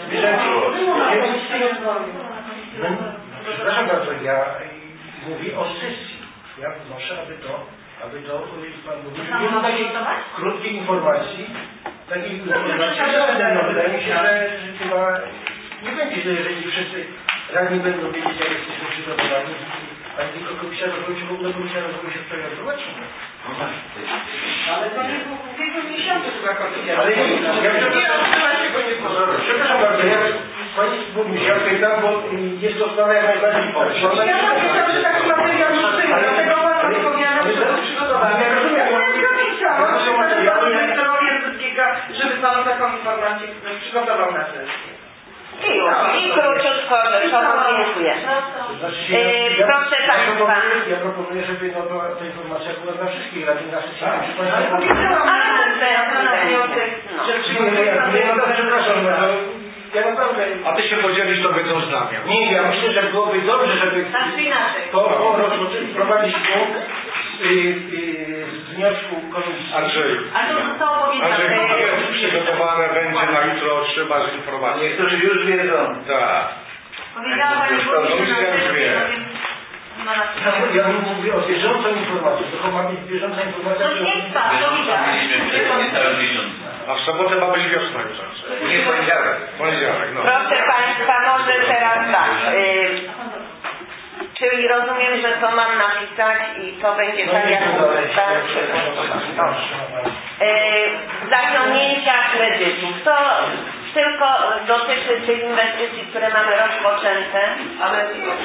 [SPEAKER 4] No, przepraszam bardzo, ja yy, mówię o sesji. Ja wnoszę, aby to, aby to yy, Pan mówił, nie takiej krótkiej informacji, takiej informacji, no, wydaje mi się, że, że chyba nie będzie źle, jeżeli wszyscy radni będą wiedzieć, jak jesteśmy przygotowani, a nie tylko komisja rozwoju, czy w ogóle komisja rozwoju się wczoraj odbyła, czy nie?
[SPEAKER 6] Ale to nie było w ubiegłym miesiącu chyba komisja.
[SPEAKER 4] Ale ja przepraszam bardzo, ja Pani Burmistrz, ja pytam, bo jest to sprawa jak najbardziej potrzebna.
[SPEAKER 6] Ja pamiętam, że taki materiał nie przyjął, dlatego Pan odpowiadam, że to przygotowałem. Ja rozumiem, ja rozumiem, żeby Pan taką informację przygotował na sesję.
[SPEAKER 1] I już, i króciutko, rzeczowo, dziękuję. Yy, proszę Państwa.
[SPEAKER 4] Ja proponuję, żeby no, to, ta informacja była dla wszystkich radnych na sesji.
[SPEAKER 6] Ale powiedziałam na wniosek, że
[SPEAKER 4] przepraszam, ja naprawdę...
[SPEAKER 3] A Ty się podzielisz to wiedzą z nami.
[SPEAKER 4] Nie, ja myślę, że byłoby dobrze, żeby
[SPEAKER 7] Znaczy inaczej.
[SPEAKER 4] to prowadzić punkt z wniosku komisji.
[SPEAKER 3] Andrzej,
[SPEAKER 7] A to zostało
[SPEAKER 3] Andrzej,
[SPEAKER 7] powiedziane.
[SPEAKER 3] jest przygotowane, będzie na jutro, trzeba zinformować.
[SPEAKER 8] Niektórzy już wiedzą.
[SPEAKER 3] Tak.
[SPEAKER 7] Powiedziała Pani Burmistrz,
[SPEAKER 4] Ja mówię o bieżącą informację, to ma być bieżąca informacja.
[SPEAKER 7] No niech Pan, to widać.
[SPEAKER 3] A w sobotę ma być wiosna już.
[SPEAKER 8] Nie poniedziałek.
[SPEAKER 3] Poniedziałek, no.
[SPEAKER 1] Proszę Państwa, może teraz tak. Yy, czyli rozumiem, że to mam napisać i to będzie tak jak yy, zaciągnięcia kredytów. To tylko dotyczy tych inwestycji, które mamy rozpoczęte.
[SPEAKER 2] Ale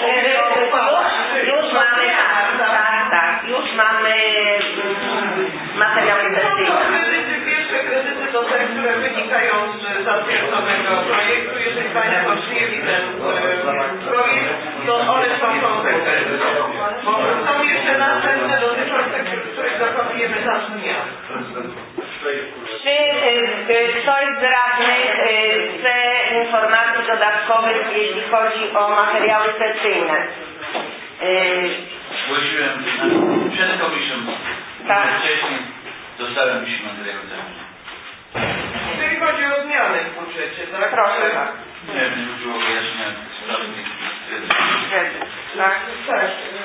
[SPEAKER 1] już mamy, tak, tak, tak, już mamy materiały inwestycyjne.
[SPEAKER 2] Kredyty, pierwsze kredyty to te, które wynikają z zatwierdzonego projektu. Jeżeli Państwo przyjęli ten projekt, to one są konsekwentne. Bo są jeszcze następne dotyczące, których dokonujemy za zmian.
[SPEAKER 1] Czy ktoś z radnych chce informacji dodatkowych, jeśli chodzi o materiały sesyjne?
[SPEAKER 5] Zgłosiłem przed komisją,
[SPEAKER 1] tak.
[SPEAKER 5] Wcześniej dostałem dziś materiały.
[SPEAKER 2] Jeżeli chodzi o zmiany w budżecie, tak?
[SPEAKER 1] Proszę tak.
[SPEAKER 5] Nie wiem, nie było wyjaśnienia sprawnych
[SPEAKER 1] tak.
[SPEAKER 2] Tak.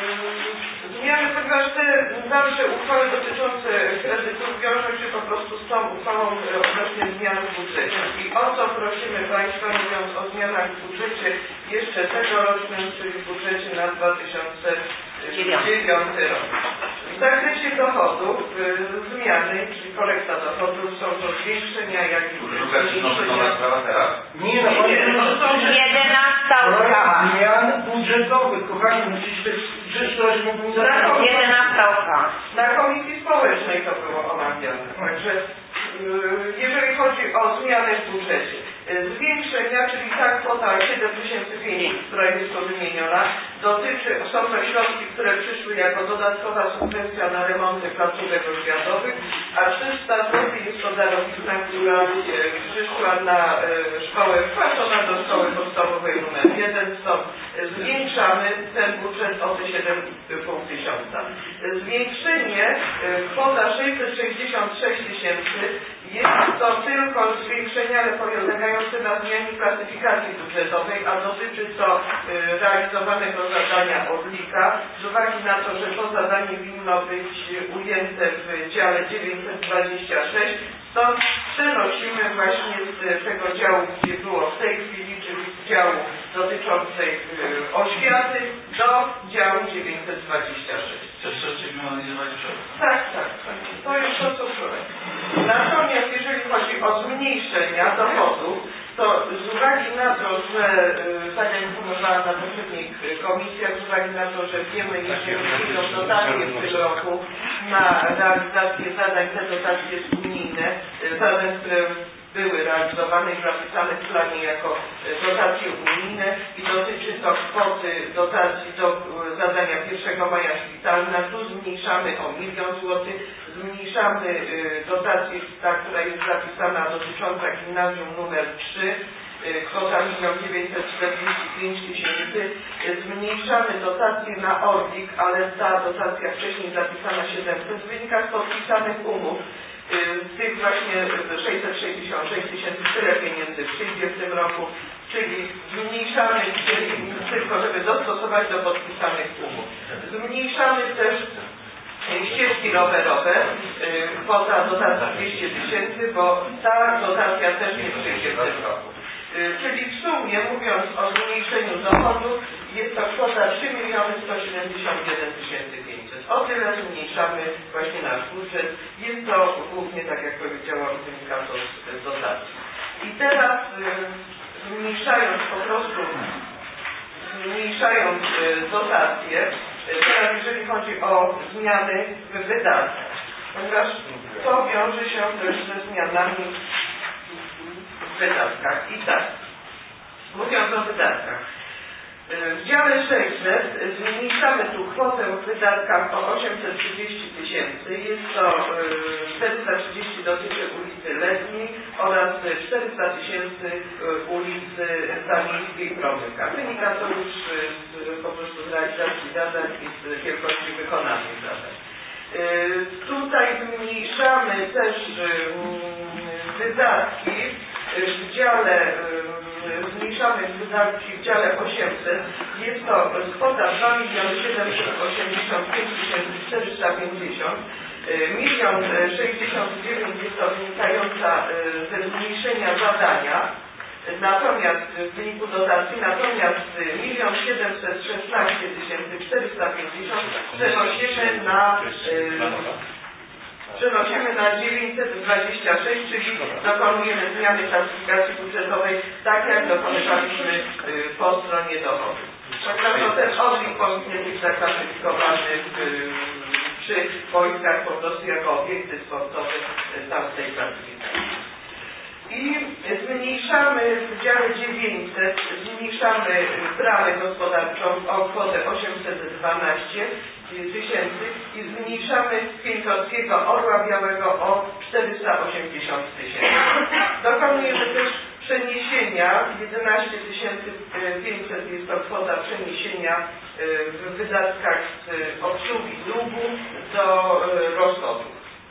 [SPEAKER 2] Zmiany, ponieważ te dalsze uchwały dotyczące kredytów wiążą się po prostu z tą uchwałą odnośnie zmian w budżecie. I o co prosimy Państwa, mówiąc o zmianach w budżecie jeszcze tegorocznym, czyli w budżecie na dwa tysiące dziewiąty rok. W zakresie dochodów y, zmiany, czyli korekta dochodów, są to zwiększenia, jak i zmniejszenia.
[SPEAKER 4] Nie, no,
[SPEAKER 1] jedenasta uchwała.
[SPEAKER 4] Zmian budżetowych, kochani, przecież to jest rzecz, która się mówi.
[SPEAKER 1] jedenasta uchwała.
[SPEAKER 2] Na Komisji Społecznej to było omawiane. Także jeżeli chodzi o zmiany w budżecie, zwiększenia, czyli ta kwota siedem tysięcy pięćset, która jest tu wymieniona, dotyczy, są to środki, które przyszły jako dodatkowa subwencja na remonty placówek oświatowych, a trzysta złotych jest to darowizna, która przyszła na szkołę, wpłacona do szkoły podstawowej numer jeden. Stąd zwiększamy ten budżet o te siedem i pół tysiąca. Zwiększenie kwota sześćset sześćdziesiąt sześć tysięcy jest to tylko zwiększenie, ale polegające na zmianie klasyfikacji budżetowej, a dotyczy to y, realizowanego zadania Orlika. Z uwagi na to, że to zadanie winno być ujęte w dziale dziewięćset dwadzieścia sześć, stąd przenosimy właśnie z tego działu, gdzie było w tej chwili, czyli z działu dotyczącej y, oświaty, do działu dziewięćset dwadzieścia sześć.
[SPEAKER 5] Chcecie analizować wczoraj?
[SPEAKER 2] Tak, tak, tak. To jest to, co wczoraj. Natomiast jeżeli chodzi o zmniejszenia dochodów, to z uwagi na to, że tak jak informowałam na poprzednich komisjach, z uwagi na to, że wiemy, jeżeli idą dotacje w tym roku na realizację zadań, te dotacje unijne, zadań, które były realizowane i zapisane w planie jako dotacje unijne i dotyczy to kwoty dotacji do zadania pierwszego maja szpitalna. Tu zmniejszamy o milion złotych, zmniejszamy dotację, ta, która jest zapisana dotycząca gimnazjum numer trzy, kwota milion dziewięćset czterdzieści pięć tysięcy. Zmniejszamy dotację na Orlik, ale ta dotacja wcześniej zapisana siedemset wynika z podpisanych umów. Z tych właśnie sześćset sześćdziesiąt sześć tysięcy tyle pieniędzy przyjdzie w tym roku, czyli zmniejszamy, czyli tylko żeby dostosować do podpisanych umów. Zmniejszamy też ścieżki rowerowe, kwota dotacji dwieście tysięcy, bo ta dotacja też nie przyjdzie w tym roku. Czyli w sumie, mówiąc o zmniejszeniu dochodów, jest to kwota trzy miliony sto siedemdziesiąt jeden tysięcy pięćset. O tyle zmniejszamy właśnie nasz budżet. Jest to głównie, tak jak powiedziałam, wynika to z dotacji. I teraz zmniejszając po prostu, zmniejszając dotacje, teraz jeżeli chodzi o zmiany w wydatkach, ponieważ to wiąże się też ze zmianami w wydatkach. I tak, mówiąc o wydatkach, w dziale sześćset zmniejszamy tu kwotę w wydatkach o osiemset trzydzieści tysięcy. Jest to czterysta trzydzieści dotyczy ulicy Letniej oraz czterysta tysięcy ulicy Zamiejskiej Promyka. Wynika to już z, po prostu z realizacji zadań i z wielkości wykonanych zadań. Tutaj zmniejszamy też wydatki w dziale, zmniejszamy wydatki w dziale osiemset. Jest to kwota dwa miliony siedemset osiemdziesiąt pięć tysięcy czterysta pięćdziesiąt. milion sześćdziesiąt dziewięć jest to wynikająca ze zmniejszenia zadania. Natomiast w wyniku dotacji, natomiast milion siedemset szesnaście tysięcy czterysta pięćdziesiąt przenosimy na przenosimy na dziewięćset dwadzieścia sześć, czyli dokonujemy zmiany klasyfikacji budżetowej, tak jak dokonywaliśmy po stronie dochodów. Także to ten odlik powinien być zaklasyfikowany przy boiskach po prostu jako obiekty sportowe tam w tej klasyfikacji. I zmniejszamy w dziale dziewięćset, zmniejszamy bramę gospodarczą o kwotę osiemset dwanaście tysięcy i zmniejszamy Pieńkowskiego Orła Białego o czterysta osiemdziesiąt tysięcy. Dokonujemy też przeniesienia, jedenaście tysięcy pięćset jest to kwota przeniesienia w wydatkach z obsługi długu do rozchodów.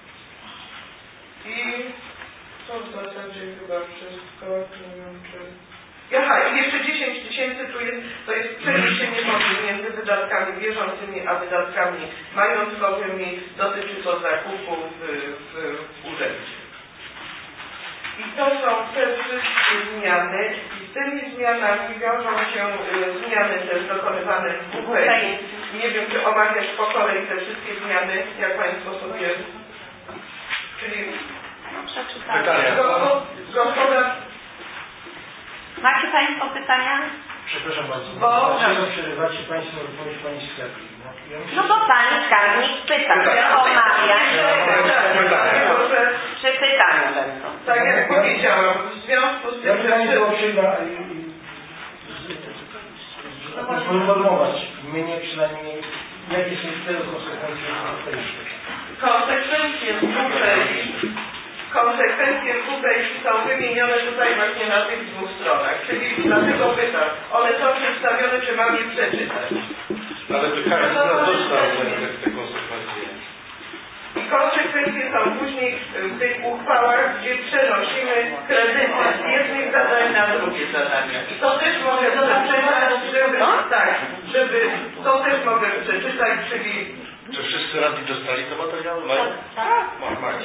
[SPEAKER 2] I to w zasadzie chyba wszystko, nie wiem czy... Aha, i jeszcze dziesięć tysięcy tu jest, to jest przeniesienie między wydatkami bieżącymi a wydatkami majątkowymi, dotyczy to zakupu w, w, w urzędzie. I to są te wszystkie zmiany i z tymi zmianami wiążą się y, zmiany też dokonywane w U P I. Nie wiem, czy omawiać po kolei te wszystkie zmiany, jak Państwo sobie... Czyli...
[SPEAKER 3] Pytania.
[SPEAKER 2] Gospodarstwo.
[SPEAKER 1] Macie Państwo pytania?
[SPEAKER 4] Przepraszam bardzo.
[SPEAKER 2] Bo...
[SPEAKER 4] Dlaczego przerywacie Państwo odpowiedź Pani Skarbnik? No, ja
[SPEAKER 1] no bo Pani Skarbnik pyta, że omawia, że pytania będą.
[SPEAKER 2] Tak jak powiedziałam, w związku z
[SPEAKER 4] ja
[SPEAKER 2] tym,
[SPEAKER 4] Pani
[SPEAKER 2] że...
[SPEAKER 4] było przyjma poinformować mnie przynajmniej, jakie są tego konsekwencje europejskie.
[SPEAKER 2] Konsekwencje w Bułgarii Konsekwencje w Bułgarii są wymienione tutaj właśnie na tych dwóch stronach. Czyli dlatego pytam, one są przedstawione, czy mam je przeczytać?
[SPEAKER 3] Ale pytanie, kto dostał te konsekwencje?
[SPEAKER 2] I konsekwencje są później w tych uchwałach, gdzie przenosimy kredyty z jednych zadań na drugie zadania. I to też mogę przeczytać, żeby, tak, żeby, to też mogę przeczytać, czyli...
[SPEAKER 3] Czy wszyscy radni dostali te materiały? Mają?
[SPEAKER 1] Tak.
[SPEAKER 3] Ma, mają.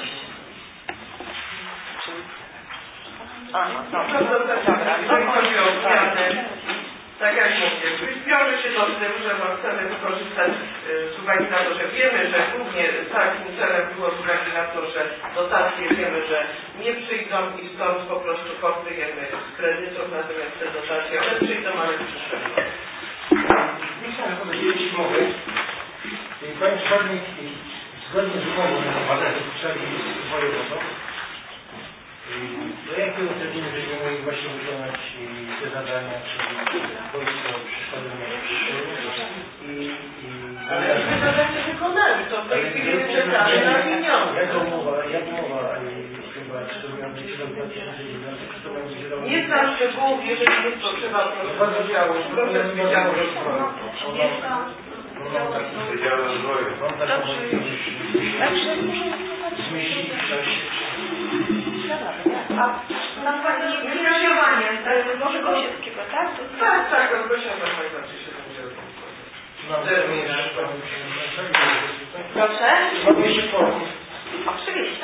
[SPEAKER 1] A, no,
[SPEAKER 2] dobra, dobra, jeżeli chodzi o zmiany, tak jak mówię, wiąże się to z tym, że no, chcemy wykorzystać z uwagi na to, że wiemy, że głównie takim celem było z uwagi na to, że dotacje wiemy, że nie przyjdą i stąd po prostu pokryjemy z kredytów, natomiast te dotacje, one przyjdą, ale w przyszłym roku.
[SPEAKER 4] Nie chcę powiedzieć, mogę. Pani Skarbnik, zgodnie z umową, ale dotychczasem jest wojewodą, projekty utrudniły, że nie mogli właśnie wykonać te zadania, czyli wojsko przyszkolenia i...
[SPEAKER 2] Ale te zadania wykonali, to w tej chwili czekamy na pieniądze.
[SPEAKER 4] Jak umowa, jak umowa chyba, czy to miał być rok dwa tysiące dziewiętnaście, czy to miał być rok...
[SPEAKER 2] Nie znam szczegółów, jeżeli jest to trzeba proces działu, proces działu rozwoju.
[SPEAKER 3] Wydział rozwoju.
[SPEAKER 4] Mam taką możliwość zmieścić w czasie.
[SPEAKER 7] A na przykład finansowanie, może Gosiewskiego, tak?
[SPEAKER 2] Tak, tak, on Gosiewskiego najbardziej się będzie odbywał.
[SPEAKER 1] Proszę?
[SPEAKER 4] Mogę jeszcze pomóc.
[SPEAKER 1] Oczywiście.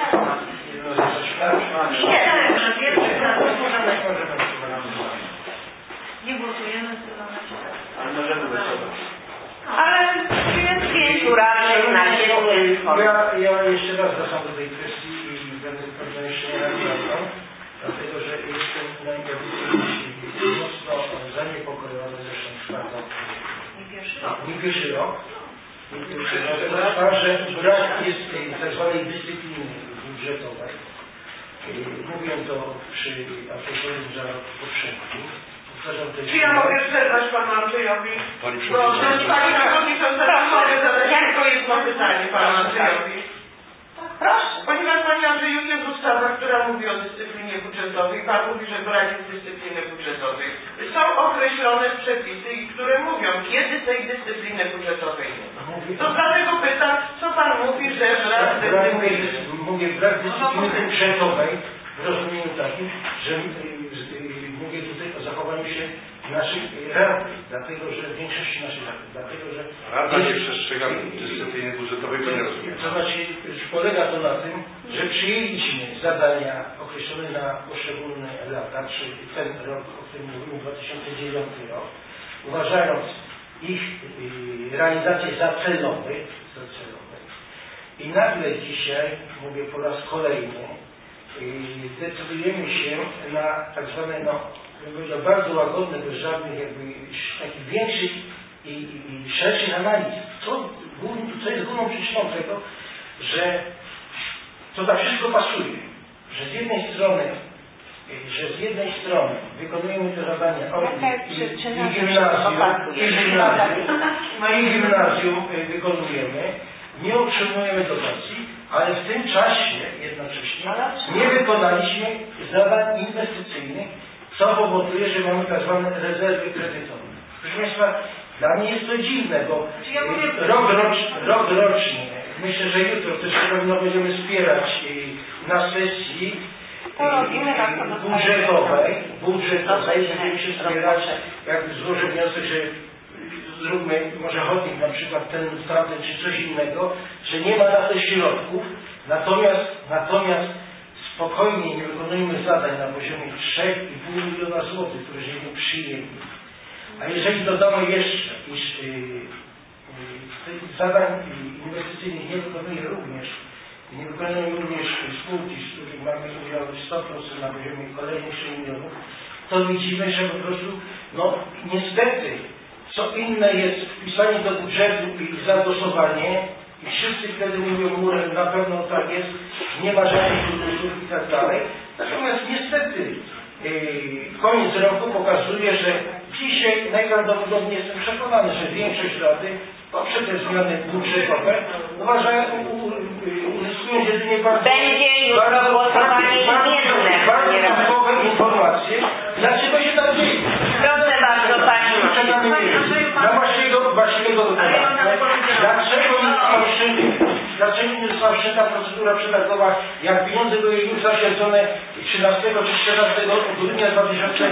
[SPEAKER 7] Nie, nie głosujemy,
[SPEAKER 8] Ale możemy głosować.
[SPEAKER 1] Ale jest pięciu radnych na jednym
[SPEAKER 4] Ja, ja jeszcze raz wracam do tej kwestii i będę pewno jeszcze nie raz wracał, dlatego że jestem najbardziej mocno zaniepokojony zresztą czwartą.
[SPEAKER 7] nie pierwszy rok.
[SPEAKER 4] Nie pierwszy rok. Nie pierwszy rok. Dlatego, że brak jest tej tak zwanej dyscypliny budżetowej. Mówiłem to przy autoryzacji za rok poprzedni.
[SPEAKER 2] Czy ja mogę przerwać Panu Andrzejowi?
[SPEAKER 3] Pani
[SPEAKER 2] Bo Pani Przewodnicząca, mogę zadać tylko jedno pytanie Panu Andrzejowi.
[SPEAKER 1] Proszę.
[SPEAKER 2] Ponieważ Panie Andrzeju jest ustawa, która mówi o dyscyplinie budżetowej, Pan mówi, że brak jest dyscypliny budżetowej. Są określone przepisy, które mówią, kiedy tej dyscypliny budżetowej nie ma. To dlatego pytam, co Pan mówi, że brak dyscypliny?
[SPEAKER 4] Mówię brak dyscypliny budżetowej w rozumieniu takim, że mówię tutaj o zachowaniu się naszych rad, dlatego że w większości naszych rad, dlatego że...
[SPEAKER 3] Rada nie przestrzega dyscypliny budżetowej, to nie rozumiem.
[SPEAKER 4] To znaczy, polega to na tym, że przyjęliśmy zadania określone na poszczególne lata, czyli ten rok, o którym mówimy, dwa tysiące dziewiąty rok, uważając ich realizację za celowe, za celowe I nagle dzisiaj, mówię po raz kolejny, decydujemy się na tak zwane, no, bardzo łagodne, bez żadnych jakby takich większych i, i, i szerszych analiz. Co, co jest główną przyczyną tego, że to tak wszystko pasuje, że z jednej strony, że z jednej strony wykonujemy te zadania i, i, i gimnazjum, i gimnazjum, no i gimnazjum wykonujemy, nie otrzymujemy dotacji, ale w tym czasie jednocześnie nie wykonaliśmy zadań inwestycyjnych, co powoduje, że mamy tak zwane rezerwy kredytowe. Proszę Państwa, dla mnie jest to dziwne, bo rok, rocz, rok rocznie, myślę, że jutro też pewno będziemy wspierać na sesji budżetowej, budżetowej będziemy się wspierać, jak złożę wniosek, że zróbmy może chodnik na przykład ten tamten czy coś innego, że nie ma na to środków, natomiast, natomiast spokojnie nie wykonujemy zadań na poziomie trzy i pół miliona złotych, które żeśmy przyjęli. A jeżeli dodamy jeszcze, iż yy, yy, zadań inwestycyjnych nie wykonuje również, nie wykonują również spółki, z których mamy udział sto procent na poziomie kolejnych trzech milionów, to widzimy, że po prostu, no niestety, co inne jest wpisanie do budżetu i zadosowanie i wszyscy wtedy mówią murem, na pewno tak jest, nie ma żadnych funduszów i tak dalej. Natomiast niestety yy, koniec roku pokazuje, że dzisiaj najprawdopodobniej jestem przekonany, że większość Rady poprzez te zmiany budżetowe uważają, uzyskują jedynie bardzo,
[SPEAKER 1] będzie już
[SPEAKER 4] bardzo,
[SPEAKER 1] głosowanie
[SPEAKER 4] bardzo,
[SPEAKER 1] zmienne.
[SPEAKER 4] bardzo typowe informacje, dlaczego się tak dzieje.
[SPEAKER 1] Proszę bardzo Pani.
[SPEAKER 4] Dla właściwego, właściwego wykonania. Dlaczego nie została wszczęta, dlaczego nie została wszczęta procedura przetargowa, jak pieniądze były już zatwierdzone trzynastego czy czternastego grudnia dwa tysiące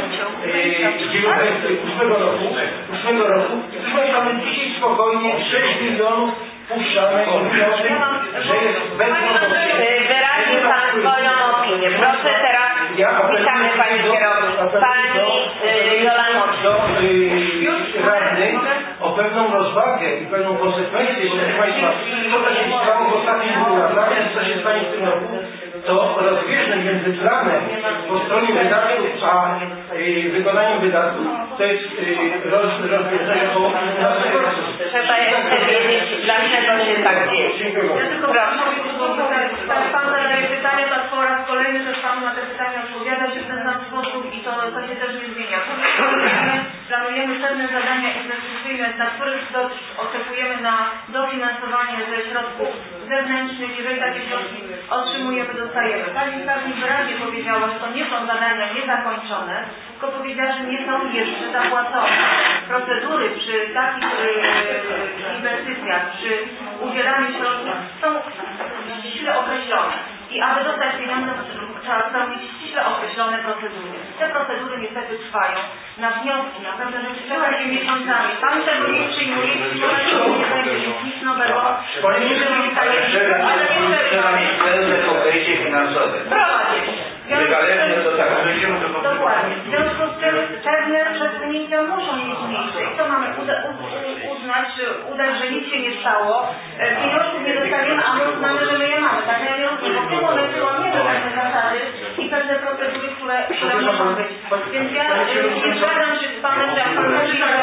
[SPEAKER 4] ósmego roku, ósmego roku. Proszę Państwa, my dzisiaj spokojnie sześć milionów puszczamy o tym, że jest bezprawnie.
[SPEAKER 1] Wyraził Pan swoją opinię. Proszę teraz, witamy Pani kierownik. Pani Jolanta.
[SPEAKER 4] Radnych o pewną rozwagę i pewną konsekwencję, bo proszę Państwa, to co się stało w ostatnich dwóch latach, co się stanie w tym roku, to rozbieżność między planem po stronie wydatków a y, wykonaniem wydatków to jest y, roz, rozbieżność około piętnaście procent.
[SPEAKER 1] Trzeba jeszcze wiedzieć, dlaczego się tak dzieje.
[SPEAKER 7] Ja tylko proszę, Pan zadaje pytania, tak po raz kolejny też Panu na te pytania odpowiada się w ten sam sposób i to, to się też nie zmienia. Planujemy, planujemy pewne zadania inwestycyjne, na których do, oczekujemy na dofinansowanie ze środków zewnętrznych. Jeżeli takie środki otrzymujemy, dostajemy. Pani skarbnik wyraźnie powiedziała, że to nie są zadania niezakończone, tylko powiedziała, że nie są jeszcze zapłacone. Procedury przy takich yy, inwestycjach, przy udzielaniu środków są ściśle określone. I aby dostać pieniądze, trzeba mieć ściśle określone procedury. Te procedury niestety trwają na wnioski, na pewne rzeczy trwają miesiącami. Pan tego nie przyjmuje, przyjmuje, nie będzie nic nowego. Jeżeli staje się, ale nie
[SPEAKER 8] pełne pokrycie finansowe. Niezależnie do tego.
[SPEAKER 7] Dokładnie. W związku z tym pewne przesunięcia muszą mieć miejsce. I to mamy uda, u, u, uznać, udać, że nic się nie stało. Pieniążków nie dostaniemy, a my uznamy, że my je mamy. Tak ja nie rozumiem, bo w tym momencie łamiemy pewne zasady i pewne procedury, które, które muszą być. Więc ja nie zgadzam się z Panem, że jak Pan mówi, że...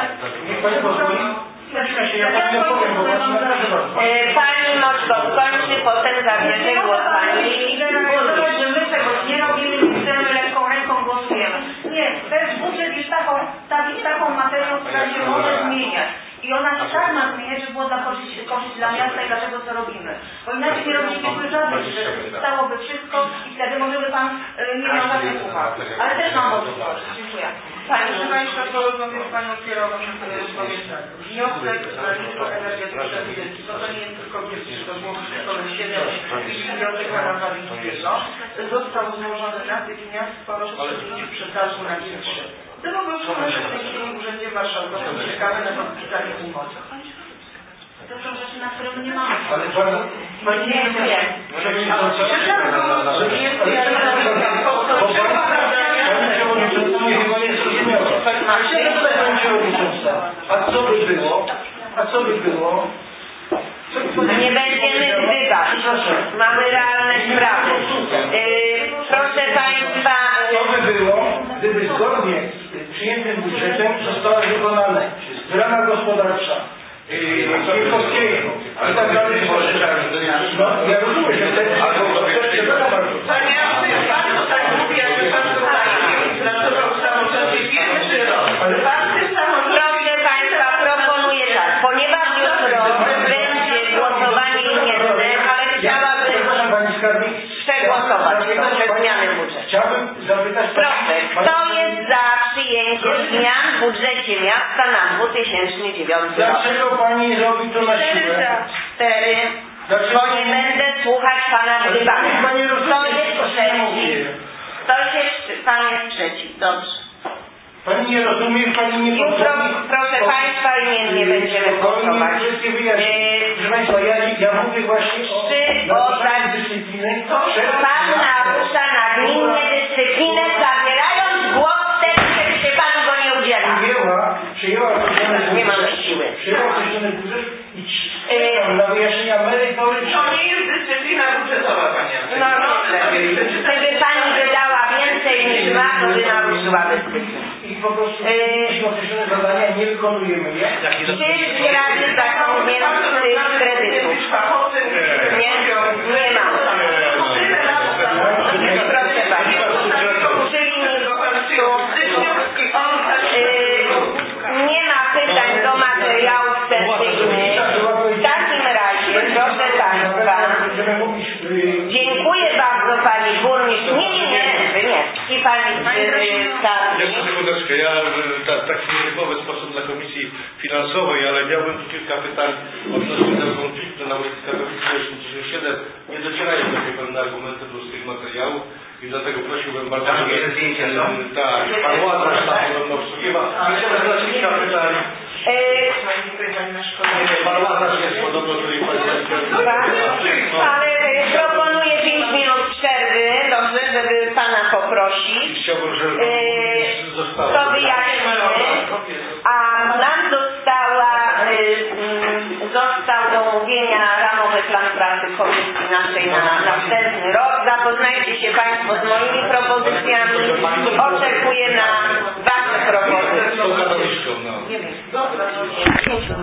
[SPEAKER 1] Pani Moczko skończy, potem zabierze głos Pani.
[SPEAKER 7] I generalizować, że my czegoś nie robimy, nie chcemy, lekką ręką głosujemy. Nie, też budżet jest taką, taki, taką materią, która się może zmieniać. I ona się tak ma zmieniać, żeby było dla korzyść, korzyść dla miasta i dla tego, co robimy. Bo inaczej nie robiliśmy żadnych rzeczy. Stałoby wszystko i wtedy może by Pan y, nie miał żadnych uwag. Ale też mam możliwość. Dziękuję.
[SPEAKER 6] Proszę Państwa, porozmawiam z Panią kierownik, powiem tak. Wniosek na elektroenergetyczne budynki. To, to nie jest tylko wniosek, to było wszystko siedem i wniosek Pana Zawickiego. Został złożony natychmiast po rozpoczęciu przetargu na trzy. Gdyby był złożony w tej chwili w Urzędzie Marszałkowskim, czekamy na podpisanie umowy.
[SPEAKER 7] To są rzeczy, na które my nie mamy.
[SPEAKER 4] Ale Pana, Pani
[SPEAKER 1] Nie, nie.
[SPEAKER 4] Przewodnicząca, Pani chyba nie zrozumiała. Pani Przewodnicząca, a co by było? A co by było?
[SPEAKER 1] Nie będziemy gdybać. Mamy realne sprawy. Yy, proszę Państwa...
[SPEAKER 4] Co by było, gdyby zgodnie z przyjętym budżetem została wykonane rama gospodarcza Kwiatkowskiego i tak dalej. No, ja rozumiem, że to jest
[SPEAKER 2] Panie Pan to tak mówi, jakby Pan tutaj pracował w samorządzie pierwszy rok. Pan w tym samorządzie...
[SPEAKER 1] Proszę Państwa, proponuję tak, ponieważ jutro będzie głosowanie imienne, ale chciałabym
[SPEAKER 4] Pani Skarbnik,
[SPEAKER 1] przegłosować te zmiany w budżecie.
[SPEAKER 4] chciałbym zapytać...
[SPEAKER 1] Proszę, kto jest za przyjęciem zmian w budżecie miasta na dwa tysiące dziewiąty rok?
[SPEAKER 4] Dlaczego Pani robi to na siłę?
[SPEAKER 1] Cztery. Bo nie będę słuchać Pana gdybania.
[SPEAKER 4] Pani
[SPEAKER 1] Kto
[SPEAKER 4] rozumie,
[SPEAKER 1] jest
[SPEAKER 4] co się
[SPEAKER 1] przeciw?
[SPEAKER 4] mówi.
[SPEAKER 1] Kto się wstrzy- Pan jest przeciw. Dobrze.
[SPEAKER 4] Pani nie rozumie, Pani nie
[SPEAKER 1] Jutro,
[SPEAKER 4] potrafi...
[SPEAKER 1] proszę Państwa, imiennie będziemy głosować. Yy,
[SPEAKER 4] Proszę Państwa, ja, ja mówię właśnie o
[SPEAKER 1] Czy o tak...
[SPEAKER 4] dyscypliny.
[SPEAKER 1] Pan narusza nagminnie dyscyplinę, zabierając głos wtedy, kiedy się Panu go nie udziela.
[SPEAKER 4] Przyjęła, przyjęła określone
[SPEAKER 1] Nie mamy
[SPEAKER 4] budżet,
[SPEAKER 1] siły.
[SPEAKER 4] Przyjęła określony budżet i czekam na wyjaśnienia merytoryczne.
[SPEAKER 2] To nie jest dyscyplina budżetowa, Pani
[SPEAKER 1] No dobrze. Gdyby Pani wydała więcej niż ma, to by naruszyła dyscyplinę.
[SPEAKER 4] I po prostu
[SPEAKER 1] Yy.
[SPEAKER 4] określone zadania nie wykonujemy je.
[SPEAKER 1] Czy zbieracie taką więcej kredytów? Nie? Nie ma. Proszę bardzo. Czyli yy, nie ma pytań do materiałów sessyjnych. W takim razie, proszę Państwa, dziękuję bardzo Pani Burmistrz. Nie, nie, nie, Wy nie. I Pani Skarbnik.
[SPEAKER 3] Jeszcze sekundeczkę, ja ta, taki nietypowy sposób dla Komisji Finansowej, ale miałbym tu kilka pytań odnośnie tego konfliktu na ulicy Katolickiej osiemdziesiąt siedem. Nie docierają do mnie pewne argumenty do tych materiałów i dlatego prosiłbym bardzo,
[SPEAKER 8] Tam
[SPEAKER 3] żeby...
[SPEAKER 8] jest zdjęcia, co?
[SPEAKER 3] Tak, pan Łazarz tam podobno obsługiwał. Chciałbym zadać kilka pytań. Pan Łazarz jest podobno tutaj
[SPEAKER 1] Ale proponuję pięć minut przerwy, dobrze, żeby Pana poprosić.
[SPEAKER 3] Chciałbym, żeby
[SPEAKER 1] Yy,
[SPEAKER 3] zostało.
[SPEAKER 1] to wyjaśnimy. A nam została, yy, został do omówienia ramowy plan pracy komisji naszej na następny rok. Zapoznajcie się Państwo z moimi propozycjami. Oczekuję na Wasze propozycje.
[SPEAKER 3] Z tą katoliczką, no.
[SPEAKER 1] Pięć minut.